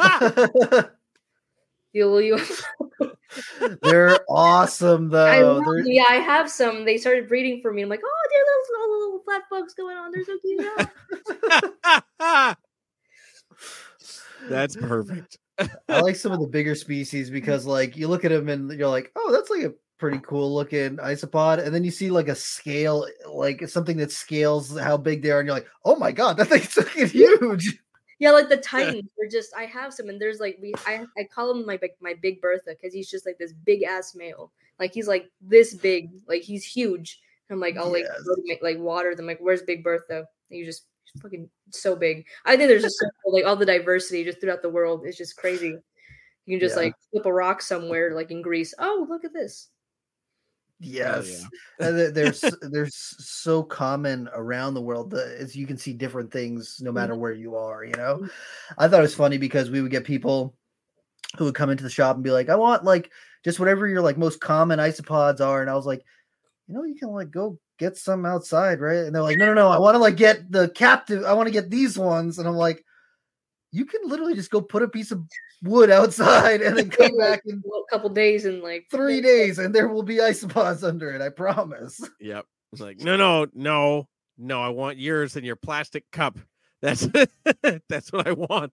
they're awesome though. I have some. They started breeding for me. I'm like, oh, there are little flat fucks going on. They're so cute. That's perfect. I like some of the bigger species because like you look at them and you're like, oh, that's like a pretty cool looking isopod, and then you see like a scale, like something that scales how big they are, and you're like, oh my god, that thing's fucking huge. Yeah, like the Titans. They're just, I have some, and there's like I call him my Big Bertha because he's just like this big ass male. Like he's like this big, like he's huge. I'm like, I'll like go to make, like water them. Like, where's Big Bertha? And he's fucking so big. I think there's just so cool, like all the diversity just throughout the world is just crazy. You can just like flip a rock somewhere, like in Greece. Oh, look at this. Yes, they're so common around the world as you can see different things no matter where you are. I thought it was funny because we would get people who would come into the shop and be like, I want like just whatever your like most common isopods are, and I was like, you can like go get some outside, right? And they're like, no, I want to like get the captive. I want to get these ones, and I'm like, you can literally just go put a piece of wood outside and then come back in a couple days and like 3 days, and there will be isopods under it. I promise. Yep. It's like, no. I want yours in your plastic cup. That's that's what I want.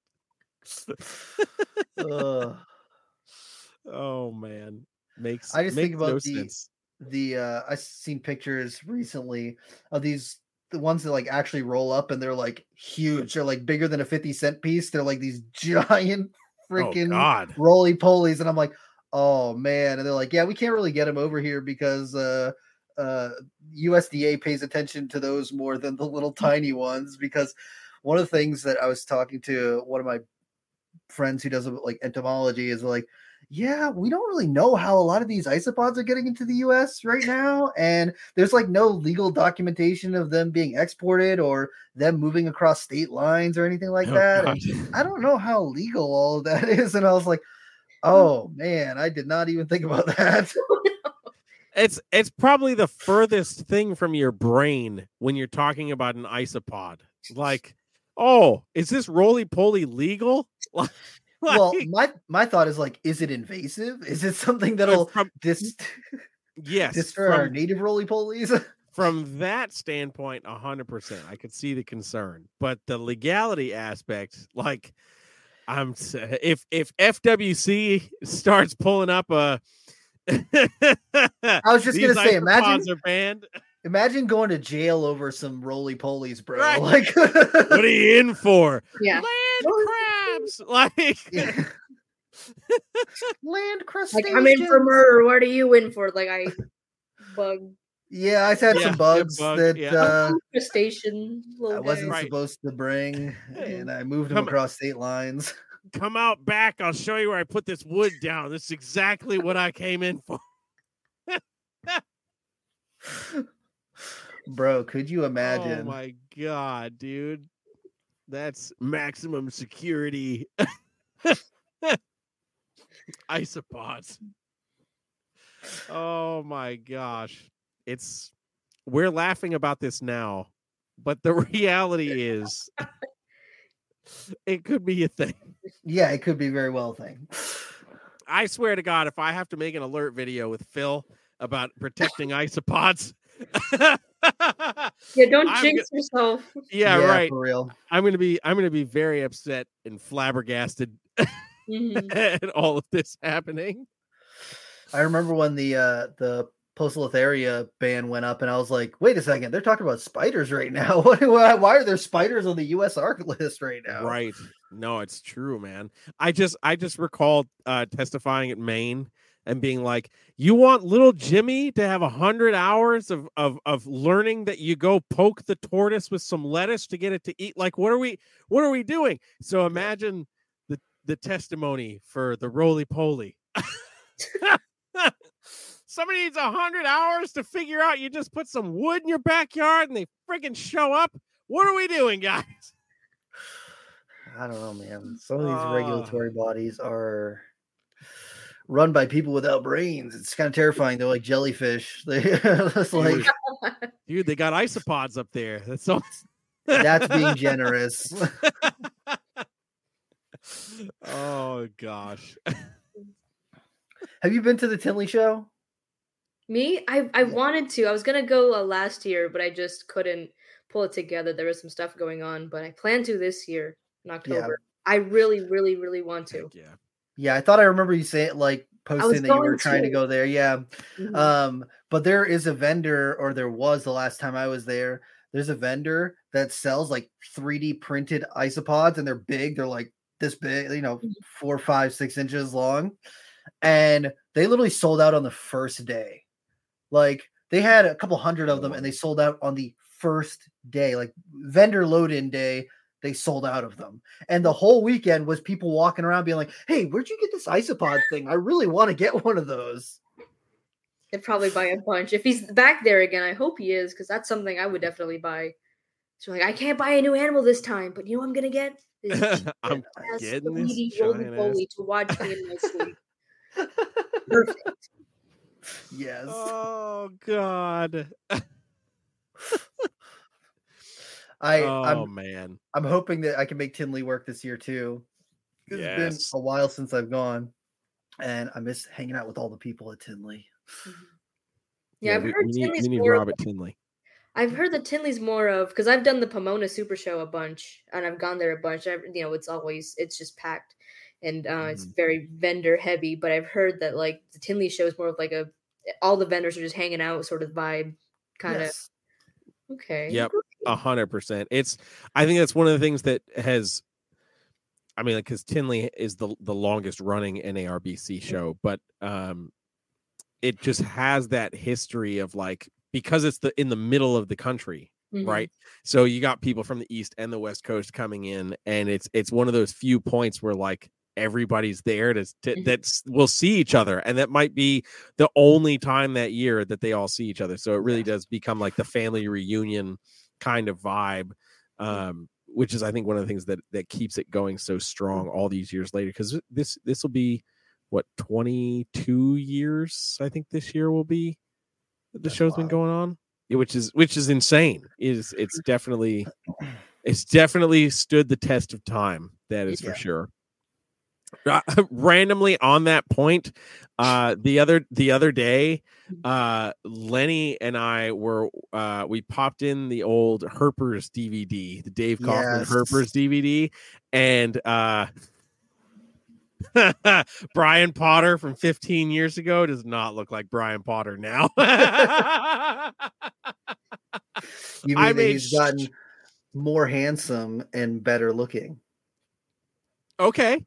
Oh man, I just think about no sense. I've seen pictures recently of the ones that like actually roll up and they're like huge. They're like bigger than a 50-cent piece. They're like these giant freaking roly-polies, and I'm like, oh man. And they're like, yeah, we can't really get them over here because USDA pays attention to those more than the little tiny ones. Because one of the things that I was talking to one of my friends who does like entomology is like, yeah, we don't really know how a lot of these isopods are getting into the US right now. And there's like no legal documentation of them being exported or them moving across state lines or anything like that. And I don't know how legal all of that is. And I was like, oh man, I did not even think about that. It's probably the furthest thing from your brain when you're talking about an isopod. Like, oh, is this roly-poly legal? Well, my thought is like, is it invasive? Is it something that'll destroy our native roly-polies? From that standpoint, 100%, I could see the concern, but the legality aspect, like, if FWC starts pulling up a, I was just gonna say, imagine going to jail over some roly-polies, bro. Right. Like, what are you in for? Yeah, land crabs, like. Yeah. Land crustaceans. Like, I'm in for murder. What are you in for? Like, bug. Yeah, I had some bugs that crustacean. I wasn't supposed to bring, and I moved them across state lines. Come out back. I'll show you where I put this wood down. This is exactly what I came in for. Bro, could you imagine? Oh my God, dude. That's maximum security. Isopods. Oh my gosh. We're laughing about this now, but the reality is it could be a thing. Yeah, it could be very well a thing. I swear to God, if I have to make an alert video with Phil about protecting isopods. Yeah, don't jinx yourself. Yeah, right. For real. I'm gonna be very upset and flabbergasted at all of this happening. I remember when the Poecilotheria ban went up, and I was like, wait a second, they're talking about spiders right now. Why are there spiders on the US ARC list right now? Right. No, it's true, man. I just recalled testifying at Maine and being like, you want little Jimmy to have 100 hours of learning that you go poke the tortoise with some lettuce to get it to eat? Like, what are we doing? So imagine the testimony for the roly-poly. Somebody needs 100 hours to figure out you just put some wood in your backyard and they freaking show up. What are we doing, guys? I don't know, man. Some of these regulatory bodies are run by people without brains. It's kind of terrifying. They're like jellyfish. That's like, dude, they got isopods up there. That's all. That's being generous. Oh gosh. Have you been to the Tinley show? Me? I wanted to. I was gonna go last year, but I just couldn't pull it together. There was some stuff going on, but I plan to this year in October. Yeah. I really, really, really want to. Yeah, I thought I remember you saying, like, posting that you were trying to go there. Yeah. Mm-hmm. But there is a vendor, or there was the last time I was there. There's a vendor that sells like 3D printed isopods, and they're big. They're like this big, 4, 5, 6 inches long. And they literally sold out on the first day. Like, they had a couple hundred of them, and they sold out on the first day. Like, vendor load-in day, they sold out of them. And the whole weekend was people walking around being like, hey, where'd you get this isopod thing? I really want to get one of those. They'd probably buy a bunch. If he's back there again, I hope he is, because that's something I would definitely buy. So, like, I can't buy a new animal this time, but you know what I'm going to get? I'm getting this roly-poly to watch me in my sleep. Perfect. Yes. Oh God. Man. I'm hoping that I can make Tinley work this year too. It's been a while since I've gone, and I miss hanging out with all the people at Tinley. Yeah, I've heard we need Rob at Tinley. I've heard that Tinley's more of, because I've done the Pomona Super Show a bunch, and I've gone there a bunch. It's just packed. And it's very vendor heavy, but I've heard that like the Tinley show is more of like all the vendors are just hanging out sort of vibe, kind of. Okay. Yep, 100%. I think that's one of the things that has. I mean, like, because Tinley is the longest running NARBC show, but it just has that history of like, because it's in the middle of the country. Right. So you got people from the East and the West Coast coming in, and it's one of those few points where like everybody's there that will see each other, and that might be the only time that year that they all see each other. So it really does become like the family reunion kind of vibe, which is, I think, one of the things that keeps it going so strong all these years later, because this will be what, 22 years, I think this year will be. the show's been going on, which is insane. It's definitely stood the test of time. That is for sure. Randomly on that point, the other day, Lenny and I were we popped in the old Herpers DVD, the Dave Kaufman Herpers DVD, and Brian Potter from 15 years ago does not look like Brian Potter now. You mean that he's gotten more handsome and better looking? Okay.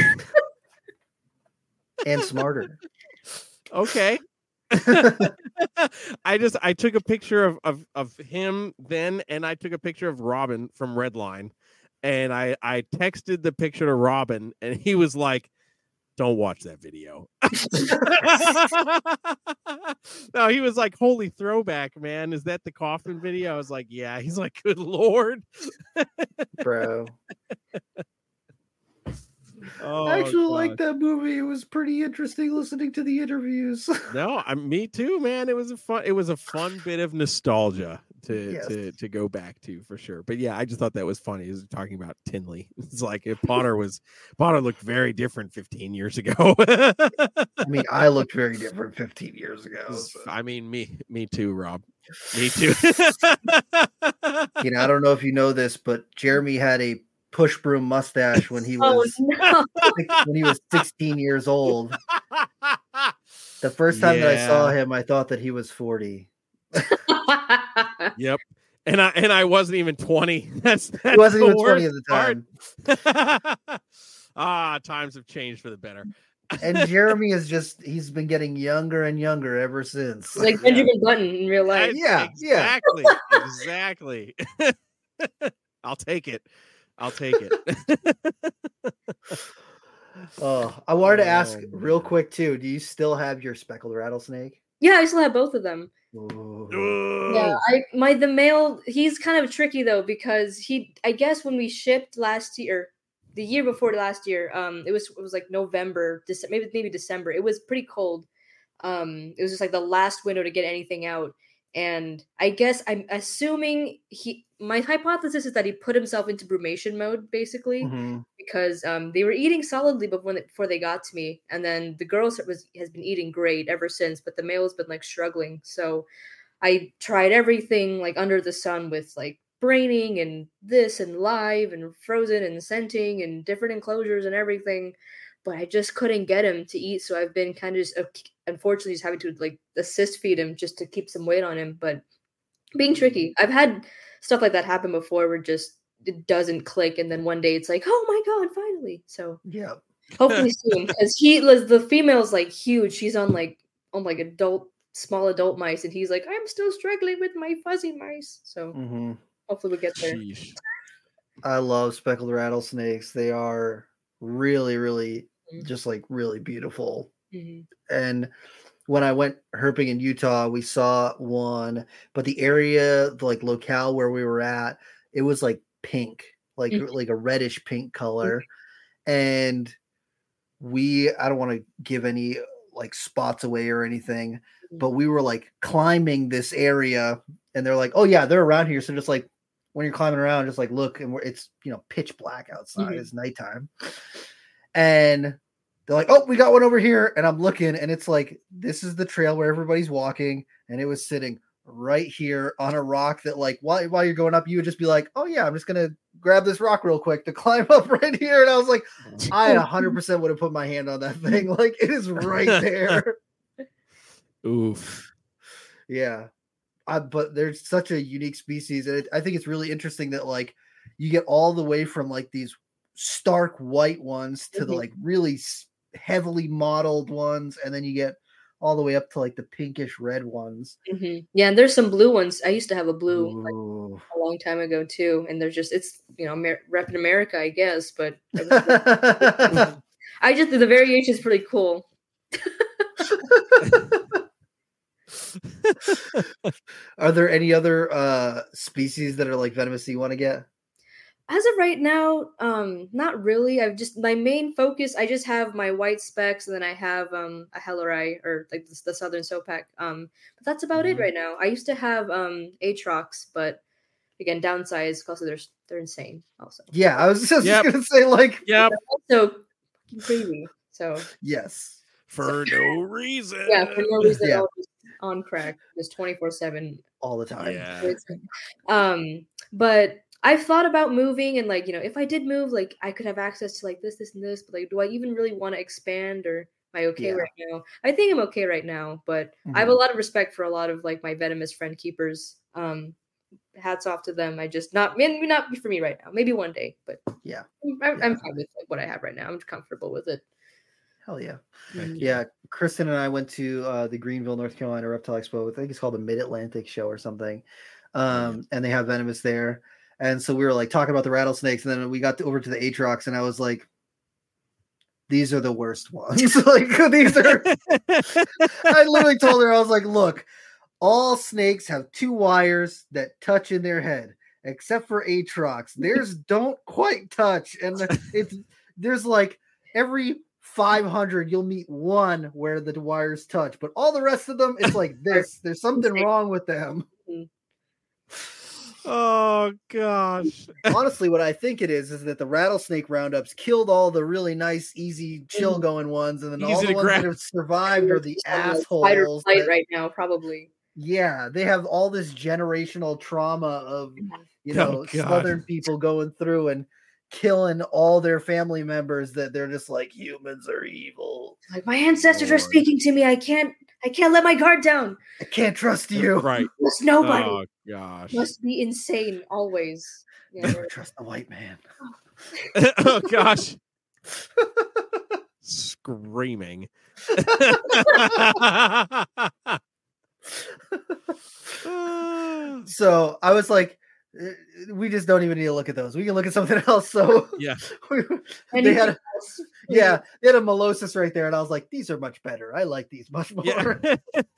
And smarter. Okay. I took a picture of him then, and I took a picture of Robin from Redline, and I texted the picture to Robin, and he was like, "Don't watch that video." No, he was like, "Holy throwback, man. Is that the Kaufman video?" I was like, "Yeah." He's like, "Good Lord." Bro. I actually like that movie. It was pretty interesting listening to the interviews. No, me too, man. It was a fun bit of nostalgia to go back to for sure. But yeah, I just thought that was funny. He was talking about Tinley. It's like if Potter looked very different 15 years ago. I mean, I looked very different 15 years ago. So. I mean, me too, Rob. Me too. I don't know if you know this, but Jeremy had a push broom mustache when he was when he was 16 years old. The first time that I saw him, I thought that he was 40. Yep. And I wasn't even 20. That's he wasn't even 20 at the time. Times have changed for the better. And Jeremy he's been getting younger and younger ever since. Like Benjamin Button in real life. Exactly. I'll take it. I wanted to ask real quick too. Do you still have your speckled rattlesnake? Yeah, I still have both of them. Ooh. Yeah, the male, he's kind of tricky though, because I guess when we shipped last year, the year before last year, it was like November, maybe December. It was pretty cold. It was just like the last window to get anything out. And I guess I'm assuming my hypothesis is that he put himself into brumation mode, basically, because they were eating solidly before they got to me. And then the girl has been eating great ever since, but the male has been like struggling. So I tried everything like under the sun with like braining and this and live and frozen and scenting and different enclosures and everything. But I just couldn't get him to eat. So I've been kind of just, unfortunately, just having to like assist feed him just to keep some weight on him. But being tricky. I've had stuff like that happen before where just it doesn't click. And then one day it's like, oh my God, finally. So yeah, hopefully soon. Because the female's like huge. She's on like small adult mice. And he's like, I'm still struggling with my fuzzy mice. So hopefully we'll get there. Sheesh. I love speckled rattlesnakes. They are really, really just like really beautiful. And when I went herping in Utah, we saw one, but the area, like locale where we were at, it was like pink, like a reddish pink color. And I don't want to give any like spots away or anything, but we were like climbing this area and they're like, oh yeah, they're around here. So just like when you're climbing around, just like look, and it's pitch black outside. It's nighttime. And they're like, oh, we got one over here. And I'm looking and it's like, this is the trail where everybody's walking. And it was sitting right here on a rock that like, while you're going up, you would just be like, oh yeah, I'm just going to grab this rock real quick to climb up right here. And I was like, I 100% would have put my hand on that thing. Like it is right there. Oof. Yeah. But there's such a unique species. And I think it's really interesting that like you get all the way from like these stark white ones to the like really heavily modeled ones, and then you get all the way up to like the pinkish red ones. Yeah, and there's some blue ones. I used to have a blue like, a long time ago too, and they're just it's rep in America, I guess. But the variation is pretty cool. Are there any other species that are like venomous that you want to get? As of right now, not really. I've just my main focus. I just have my white specs, and then I have a Hellerai or like the Southern Sopak. But that's about it right now. I used to have Aatrox, but again, downsized because they're insane. Also, Yeah, I was just Yep. gonna say like, Yep. also fucking crazy. So yes, For no reason. yeah, for no reason, Yeah. I was just on crack, just 24/7. all the time. Yeah. But I've thought about moving, and like if I did move, like I could have access to like this, and this. But like, do I even really want to expand, or am I okay Yeah. right now? I think I'm okay right now, but I have a lot of respect for a lot of like my venomous friend keepers. Hats off to them. I just not for me right now. Maybe one day, but Yeah. I'm fine with like, what I have right now. I'm comfortable with it. Hell yeah. Heck Yeah, Kristen and I went to the Greenville, North Carolina Reptile Expo. I think it's called the Mid-Atlantic Show or something. And they have venomous there. And so we were like talking about the rattlesnakes, and then we got over to the Aatrox, and I was like, these are the worst ones. Like these are I literally told her, I was like, look, all snakes have 2 wires that touch in their head, except for Aatrox. Theirs don't quite touch. And there's like every 500 you'll meet one where the wires touch, but all the rest of them, it's like this. There's something wrong with them. Oh gosh. Honestly, what I think it is that the rattlesnake roundups killed all the really nice, easy, chill going ones, and then all Easy the to ones grab. that have survived are the Fight or assholes. flight that- right now, probably. Yeah, they have all this generational trauma of Oh, God. Southern people going through and killing all their family members that they're just like, humans are evil. Like my ancestors are Lord. speaking to me. I can't let my guard down. I can't trust you. Right. Trust nobody. Oh gosh. Must be insane always. Yeah, Never trust the white man. Oh gosh. Screaming. So I was like, we just don't even need to look at those. We can look at something else. So Yeah. they Anything had else? they had a Melosis right there, and I was like, these are much better. I like these much more. Yeah.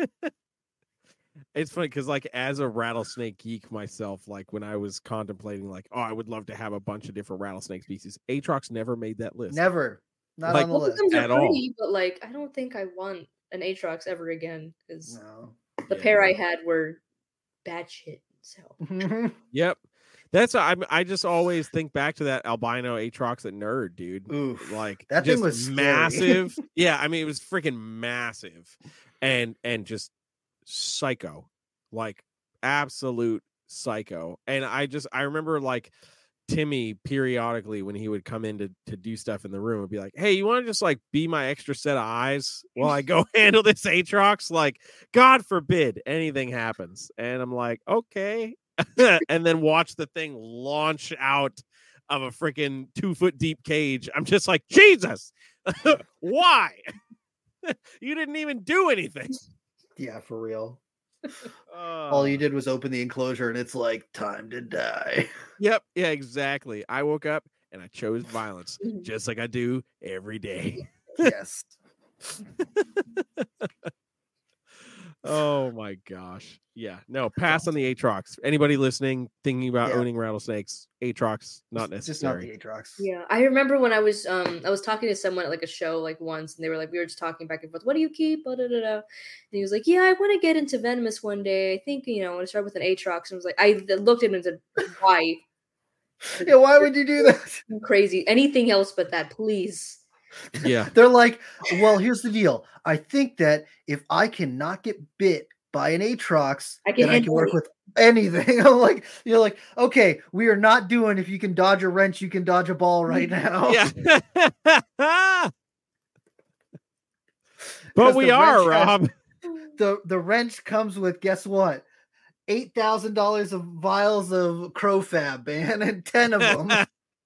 It's funny because, like, as a rattlesnake geek myself, like when I was contemplating, like, oh, I would love to have a bunch of different rattlesnake species. Aatrox never made that list. Never. Not Like, on the Both of list. them At are all. pretty, but like I don't think I want an Aatrox ever again because No. the Yeah, pair no. I had were bad shit. So Yep. That's I just always think back to that albino Aatrox at Nerd, dude. Oof. Like That thing just was scary. massive. Yeah, I mean it was freaking massive and just psycho. Like absolute psycho. And I remember like Timmy periodically when he would come in to do stuff in the room would be like, hey, you want to just like be my extra set of eyes while I go handle this Aatrox? Like, God forbid anything happens. And I'm like, okay. And then watch the thing launch out of a freaking 2-foot deep cage. I'm just like, Jesus, why? You didn't even do anything. Yeah, for real. All you did was open the enclosure, and it's like time to die. Yep. Yeah, exactly. I woke up and I chose violence just like I do every day. Yes. Oh my gosh. Yeah. No, pass on the Aatrox. Anybody listening, thinking about Yeah. owning rattlesnakes, Aatrox, not It's just not necessary. the Aatrox. yeah, I remember when I was talking to someone at like a show like once, and they were like, we were just talking back and forth. What do you keep? Da, da, da, da. And he was like, yeah, I want to get into venomous one day. I think I want to start with an Aatrox. And I was like, I looked at him and said, why? Yeah, why would you do that? I'm crazy. Anything else but that, please. Yeah. They're like, well, here's the deal. I think that if I cannot get bit by an Aatrox, I can then I can handle work it. with anything. I'm like, you're like, okay, we are not doing if you can dodge a wrench, you can dodge a ball right now. Yeah. But 'Cause we the are, wrench has- Rob. The wrench comes with, guess what? $8,000 of vials of Crowfab, man, and 10 of them.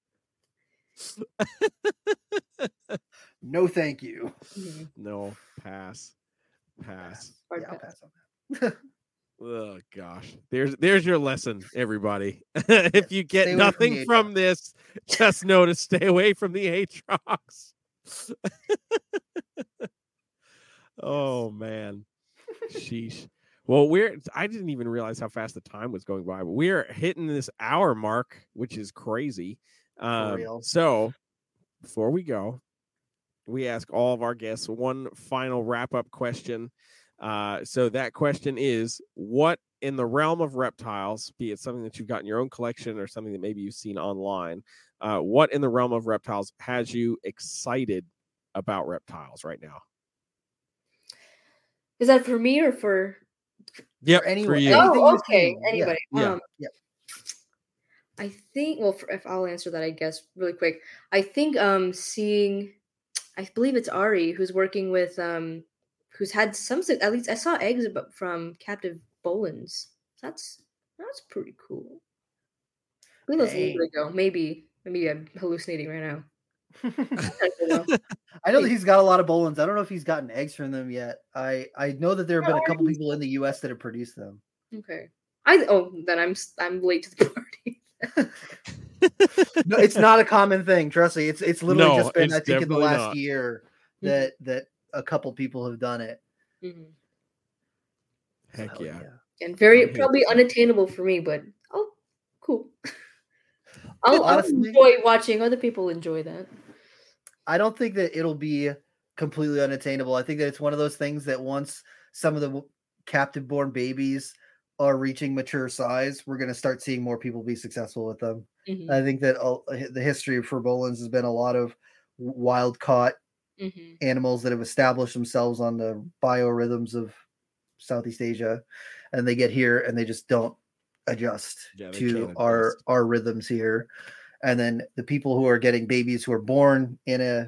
No, thank you. Mhm. No, pass. Pass. Hard Yeah, I'll pass. pass on that. Oh gosh. There's your lesson, everybody. If you get Stay away from nothing the from this, just know to stay away from the Aatrox. Oh man. Sheesh. Well, I didn't even realize how fast the time was going by, but we're hitting this hour mark, which is crazy. real. So before we go, we ask all of our guests one final wrap-up question. So that question is, what in the realm of reptiles, be it something that you've got in your own collection or something that maybe you've seen online, what in the realm of reptiles has you excited about reptiles right now? Is that for me or for? Yep, For anyone, for you. anything Oh, you've okay. seen. Anybody. Yeah. I think. Well, if I'll answer that, I guess really quick. I think seeing, I believe it's Ari who's working with who's had some, at least I saw eggs from captive bolins. That's pretty cool. I think that was a little bit ago. Maybe I'm hallucinating right now. I know that he's got a lot of bolins. I don't know if he's gotten eggs from them yet. I know that there have been a couple people in the U.S. that have produced them. Okay. Then I'm late to the party. No, it's not a common thing. Trust me. It's literally No, just been, it's I think, in the definitely last not. year that a couple people have done it. Mm-hmm. Heck So, yeah. And very I'm here probably for that. unattainable for me, but cool. I'll Honestly, enjoy watching other people enjoy that. I don't think that it'll be completely unattainable. I think that it's one of those things that once some of the captive born babies are reaching mature size, we're going to start seeing more people be successful with them. Mm-hmm. I think that the history for bolins has been a lot of wild caught animals that have established themselves on the biorhythms of Southeast Asia, and they get here and they just don't adjust to our rhythms here. And then the people who are getting babies who are born in a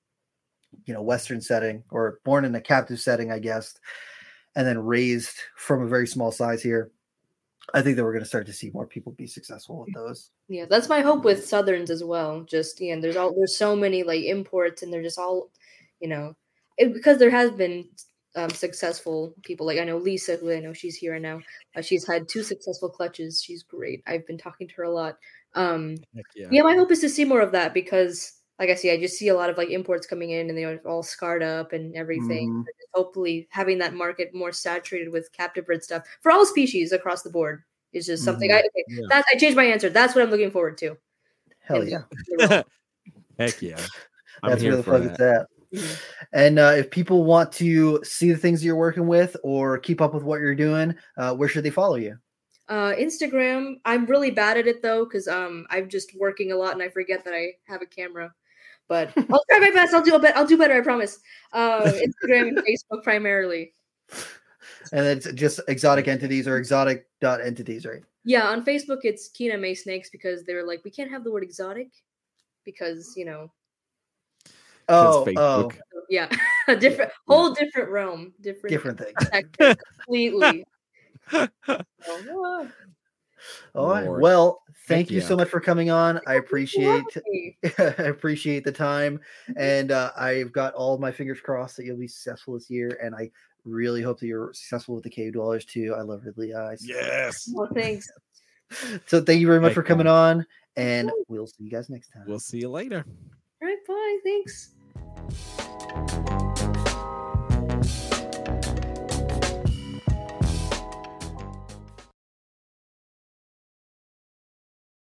Western setting or born in a captive setting, I guess, and then raised from a very small size here, I think that we're going to start to see more people be successful with those. Yeah, that's my hope with Southerns as well. Just there's so many like imports, and they're just all, because there has been successful people. Like I know Lisa, who I know she's here now. She's had 2 successful clutches. She's great. I've been talking to her a lot. Yeah, my hope is to see more of that because, like I just see a lot of like imports coming in, and they're all scarred up and everything. Mm-hmm. Hopefully, having that market more saturated with captive bred stuff for all species across the board is just something. I changed my answer. That's what I'm looking forward to. Hell yeah! Heck yeah! That's where the fuck it's at. Mm-hmm. And if people want to see the things you're working with or keep up with what you're doing, where should they follow you? Instagram. I'm really bad at it though because I'm just working a lot and I forget that I have a camera. But I'll try my best. I'll do better. I promise. Instagram and Facebook primarily. And it's just exotic entities or exotic.entities, right? Yeah, on Facebook it's Kina May Snakes because they're like, we can't have the word exotic because Facebook. Yeah, different realm, different thing, completely. All right. Well, thank you so much for coming on. I appreciate the time, and I've got all of my fingers crossed that you'll be successful this year, and I really hope that you're successful with the Cave Dwellers too. I love Ridley Eyes. Yes. Well, thanks. So thank you very much for coming on, and we'll see you guys next time. We'll see you later. All right, bye. Thanks.